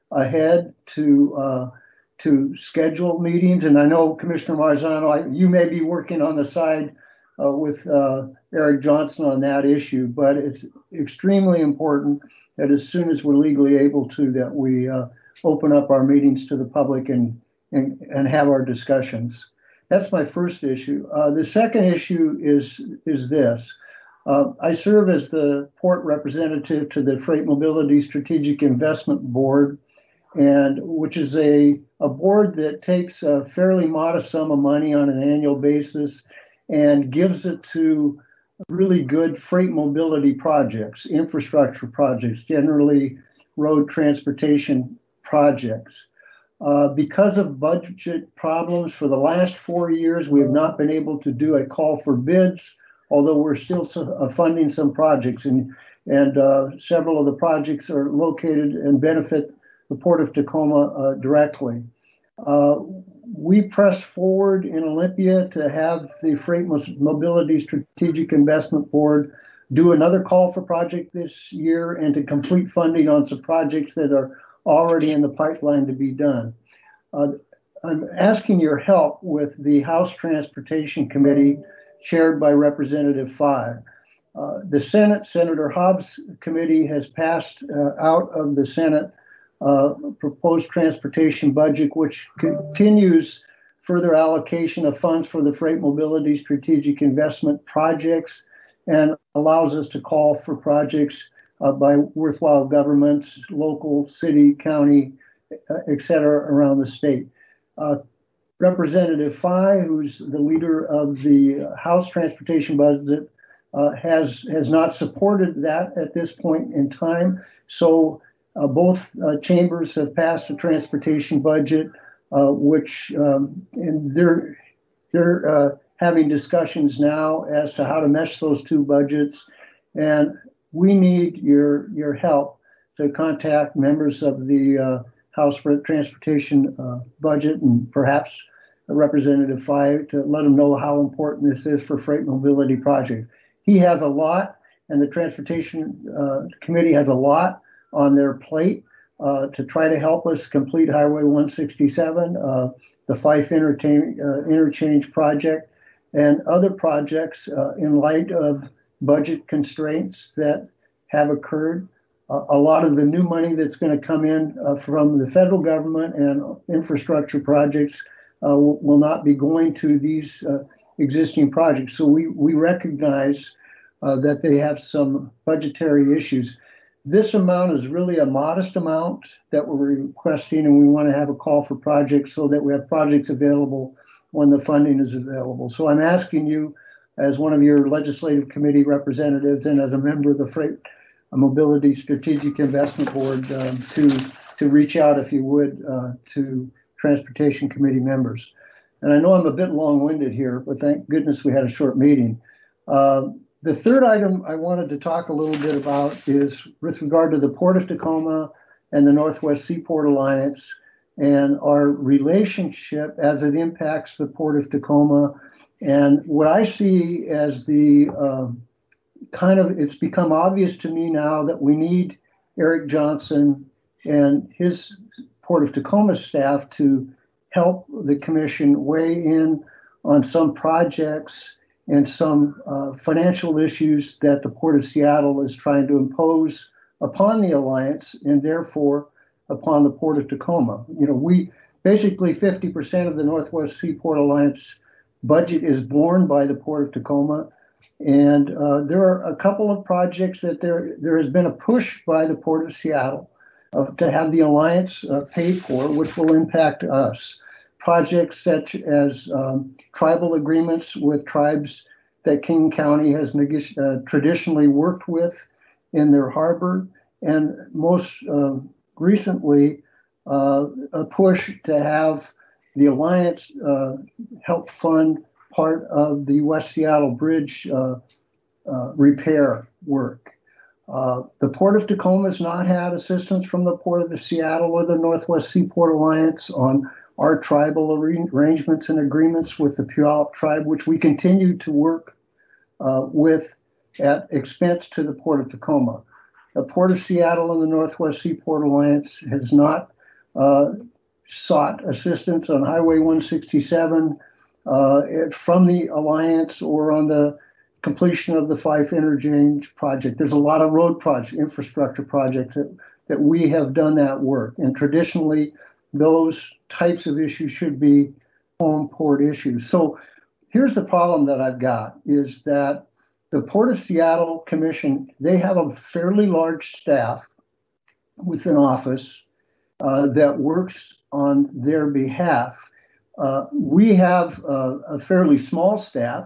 ahead to uh, to schedule meetings. And I know Commissioner Marzano, I, you may be working on the side uh, with uh, Eric Johnson on that issue, but it's extremely important that as soon as we're legally able to, that we uh, open up our meetings to the public and, and, and have our discussions. That's my first issue. Uh, the second issue is, is this. Uh, I serve as the port representative to the Freight Mobility Strategic Investment Board, and which is a, a board that takes a fairly modest sum of money on an annual basis and gives it to really good freight mobility projects, infrastructure projects, generally road transportation projects. Uh, because of budget problems for the last four years, we have not been able to do a call for bids, although we're still uh, funding some projects, and, and uh, several of the projects are located and benefit the Port of Tacoma uh, directly. Uh, we press forward in Olympia to have the Freight Mobility Strategic Investment Board do another call for project this year and to complete funding on some projects that are already in the pipeline to be done. Uh, I'm asking your help with the House Transportation Committee chaired by Representative Five. Uh, the Senate, Senator Hobbs' committee has passed uh, out of the Senate Uh, proposed transportation budget, which continues further allocation of funds for the freight mobility strategic investment projects and allows us to call for projects uh, by worthwhile governments, local, city, county, uh, et cetera, around the state. Uh, Representative Fye, who's the leader of the House Transportation budget, uh, has, has not supported that at this point in time. So Uh, both uh, chambers have passed a transportation budget, uh, which um, and they're they're uh, having discussions now as to how to mesh those two budgets, and we need your your help to contact members of the uh, House Transportation uh, budget and perhaps Representative Five to let them know how important this is for freight mobility project. He has a lot, and the Transportation uh, Committee has a lot on their plate uh, to try to help us complete Highway one sixty-seven, uh, the Fife Interchange, uh, Interchange project, and other projects uh, in light of budget constraints that have occurred. Uh, a lot of the new money that's going to come in uh, from the federal government and infrastructure projects uh, will not be going to these uh, existing projects. So we, we recognize uh, that they have some budgetary issues. This amount is really a modest amount that we're requesting, and we want to have a call for projects so that we have projects available when the funding is available. So I'm asking you, as one of your legislative committee representatives and as a member of the Freight Mobility Strategic Investment Board, um, to, to reach out, if you would, uh, to Transportation Committee members. And I know I'm a bit long-winded here, but thank goodness we had a short meeting. Uh, The third item I wanted to talk a little bit about is with regard to the Port of Tacoma and the Northwest Seaport Alliance and our relationship as it impacts the Port of Tacoma and what I see as the uh, kind of, it's become obvious to me now that we need Eric Johnson and his Port of Tacoma staff to help the commission weigh in on some projects and some uh, financial issues that the Port of Seattle is trying to impose upon the Alliance and therefore upon the Port of Tacoma. You know, we basically fifty percent of the Northwest Seaport Alliance budget is borne by the Port of Tacoma. And uh, there are a couple of projects that there, there has been a push by the Port of Seattle uh, to have the Alliance uh, pay for, which will impact us. Projects such as um, tribal agreements with tribes that King County has uh, traditionally worked with in their harbor, and most uh, recently, uh, a push to have the Alliance uh, help fund part of the West Seattle Bridge uh, uh, repair work. Uh, the Port of Tacoma has not had assistance from the Port of Seattle or the Northwest Seaport Alliance on our tribal arrangements and agreements with the Puyallup tribe, which we continue to work uh, with at expense to the Port of Tacoma. The Port of Seattle and the Northwest Seaport Alliance has not uh, sought assistance on Highway one sixty-seven uh, from the Alliance or on the completion of the Fife Interchange project. There's a lot of road projects, infrastructure projects that, that we have done that work. And traditionally, those types of issues should be home port issues. So here's the problem that I've got is that the Port of Seattle Commission, they have a fairly large staff with an office uh, that works on their behalf. Uh, we have uh, a fairly small staff,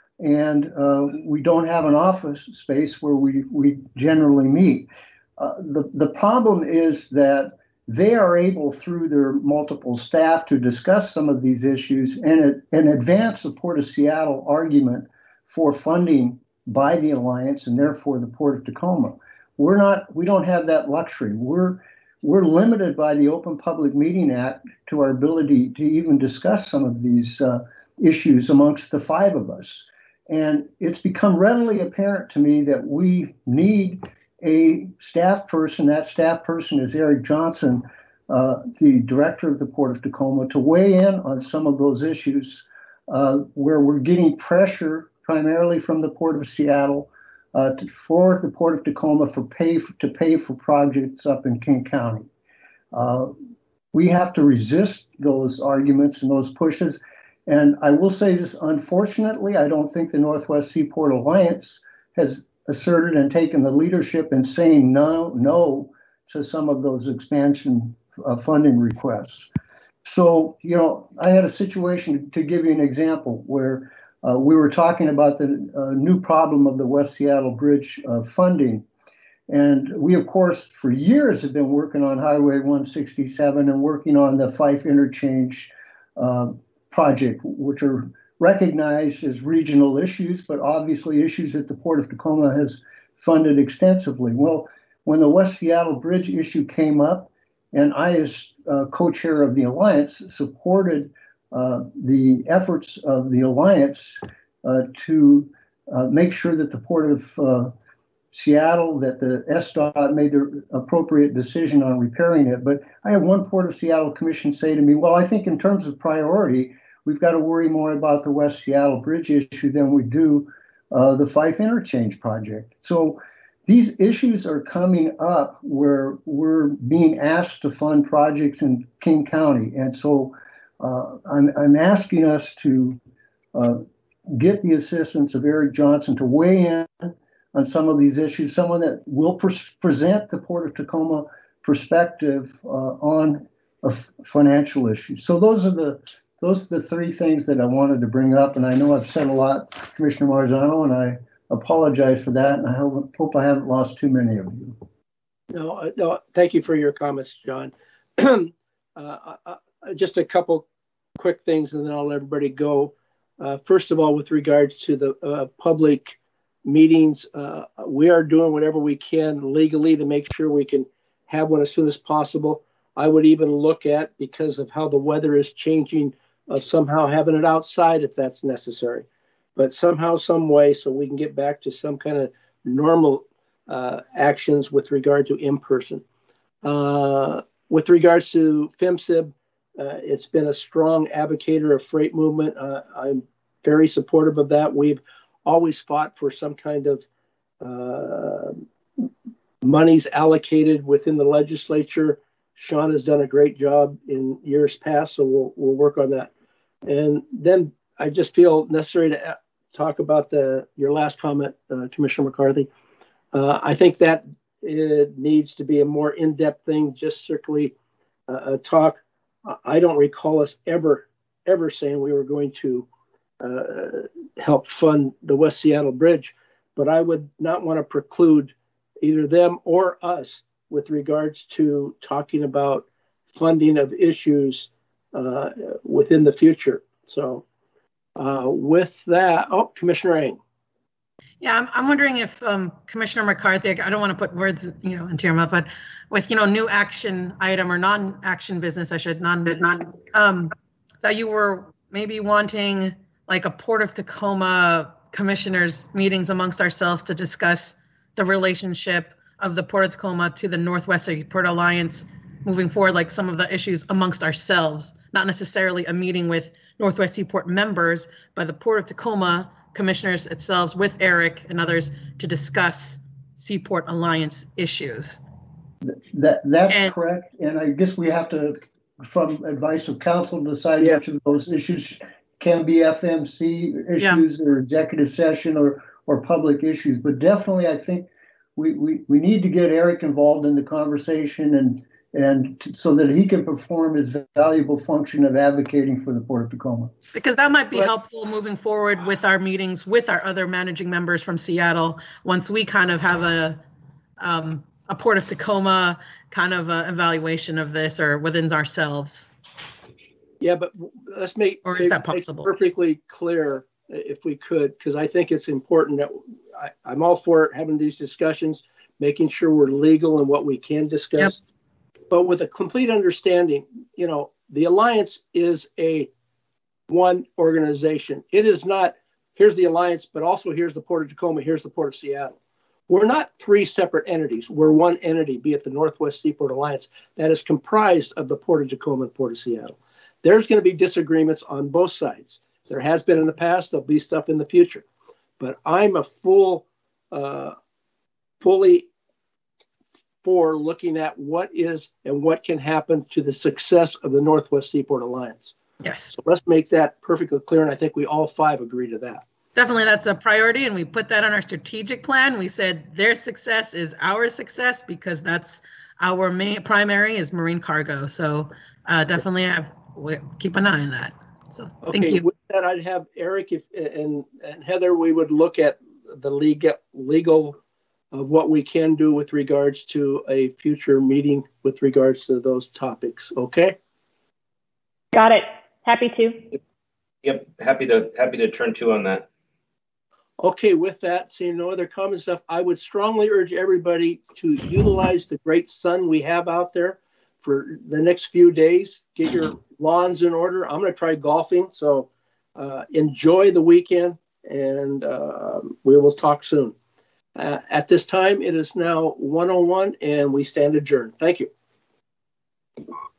and uh, we don't have an office space where we, we generally meet. Uh, the, the problem is that they are able, through their multiple staff, to discuss some of these issues and, and advance the Port of Seattle argument for funding by the Alliance and therefore the Port of Tacoma. We're not, we don't have that luxury. We're, we're limited by the Open Public Meeting Act to our ability to even discuss some of these uh, issues amongst the five of us. And it's become readily apparent to me that we need a staff person. That staff person is Eric Johnson, uh, the director of the Port of Tacoma, to weigh in on some of those issues uh, where we're getting pressure primarily from the Port of Seattle uh, to, for the Port of Tacoma for pay for, to pay for projects up in King County. Uh, we have to resist those arguments and those pushes. And I will say this, unfortunately, I don't think the Northwest Seaport Alliance has asserted and taken the leadership in saying no, no to some of those expansion uh, funding requests. So, you know, I had a situation, to give you an example, where uh, we were talking about the uh, new problem of the West Seattle Bridge uh, funding. And we, of course, for years have been working on Highway one sixty-seven and working on the Fife Interchange uh, project, which are recognized as regional issues, but obviously issues that the Port of Tacoma has funded extensively. Well, when the West Seattle Bridge issue came up, and I, as uh, co-chair of the Alliance, supported uh, the efforts of the Alliance uh, to uh, make sure that the Port of uh, Seattle, that the S D O T made the appropriate decision on repairing it. But I had one Port of Seattle Commission say to me, well, I think in terms of priority, we've got to worry more about the West Seattle Bridge issue than we do uh, the Fife Interchange project. So these issues are coming up where we're being asked to fund projects in King County. And so uh, I'm, I'm asking us to uh, get the assistance of Eric Johnson to weigh in on some of these issues, someone that will pre present the Port of Tacoma perspective uh, on a financial issues. So those are the Those are the three things that I wanted to bring up, and I know I've said a lot, Commissioner Marzano, and I apologize for that, and I hope, hope I haven't lost too many of you. No, no, thank you for your comments, John. uh, uh, just a couple quick things, and then I'll let everybody go. Uh, first of all, with regards to the uh, public meetings, uh, we are doing whatever we can legally to make sure we can have one as soon as possible. I would even look at, because of how the weather is changing, of somehow having it outside if that's necessary. But somehow, some way, so we can get back to some kind of normal uh, actions with regard to in-person. Uh, with regards to FMCIB, uh, it's been a strong advocator of freight movement. Uh, I'm very supportive of that. We've always fought for some kind of uh, monies allocated within the legislature. Sean has done a great job in years past, so we'll we'll work on that. And then I just feel necessary to talk about the your last comment, uh, Commissioner McCarthy. Uh, I think that it needs to be a more in-depth thing, just strictly uh, a talk. I don't recall us ever, ever saying we were going to uh, help fund the West Seattle Bridge, but I would not want to preclude either them or us with regards to talking about funding of issues uh, within the future. So uh, with that, oh, Commissioner Eng. Yeah, I'm, I'm wondering if um, Commissioner McCarthy, I don't want to put words, you know, into your mouth, but with, you know, new action item or non-action business, I should non, non um, that you were maybe wanting like a Port of Tacoma commissioners meetings amongst ourselves to discuss the relationship of the Port of Tacoma to the Northwest Seaport Alliance moving forward, like some of the issues amongst ourselves, not necessarily a meeting with Northwest Seaport members, but the Port of Tacoma commissioners itself with Eric and others to discuss Seaport Alliance issues. That that's and, correct, and I guess we have to, from advice of counsel, decide yeah. which of those issues can be F M C issues yeah. or executive session or or public issues. But definitely, I think we we we need to get Eric involved in the conversation and and t- so that he can perform his valuable function of advocating for the Port of Tacoma. Because that might be but, helpful moving forward with our meetings with our other managing members from Seattle. Once we kind of have a um, a Port of Tacoma kind of a evaluation of this, or within ourselves. Yeah, but let's make, or is that possible? Make perfectly clear, if we could, because I think it's important that I, I'm all for having these discussions, making sure we're legal in what we can discuss. Yep. But with a complete understanding, you know, the Alliance is a one organization. It is not, here's the Alliance, but also here's the Port of Tacoma, here's the Port of Seattle. We're not three separate entities. We're one entity, be it the Northwest Seaport Alliance, that is comprised of the Port of Tacoma and Port of Seattle. There's going to be disagreements on both sides. There has been in the past, there'll be stuff in the future. But I'm a full, uh, fully for looking at what is and what can happen to the success of the Northwest Seaport Alliance. Yes. So let's make that perfectly clear, and I think we all five agree to that. Definitely, that's a priority, and we put that on our strategic plan. We said their success is our success because that's our main primary is marine cargo. So uh, definitely have we keep an eye on that. So thank okay, you. With that, I'd have Eric if, and, and Heather, we would look at the legal, legal of what we can do with regards to a future meeting with regards to those topics. Okay? Got it. Happy to. Yep, happy to happy to turn to on that. Okay, with that, seeing no other common stuff, I would strongly urge everybody to utilize the great sun we have out there for the next few days. Get your lawns in order. I'm going to try golfing, so uh, enjoy the weekend, and uh, we will talk soon. Uh, at this time, it is now one oh one, and we stand adjourned. Thank you.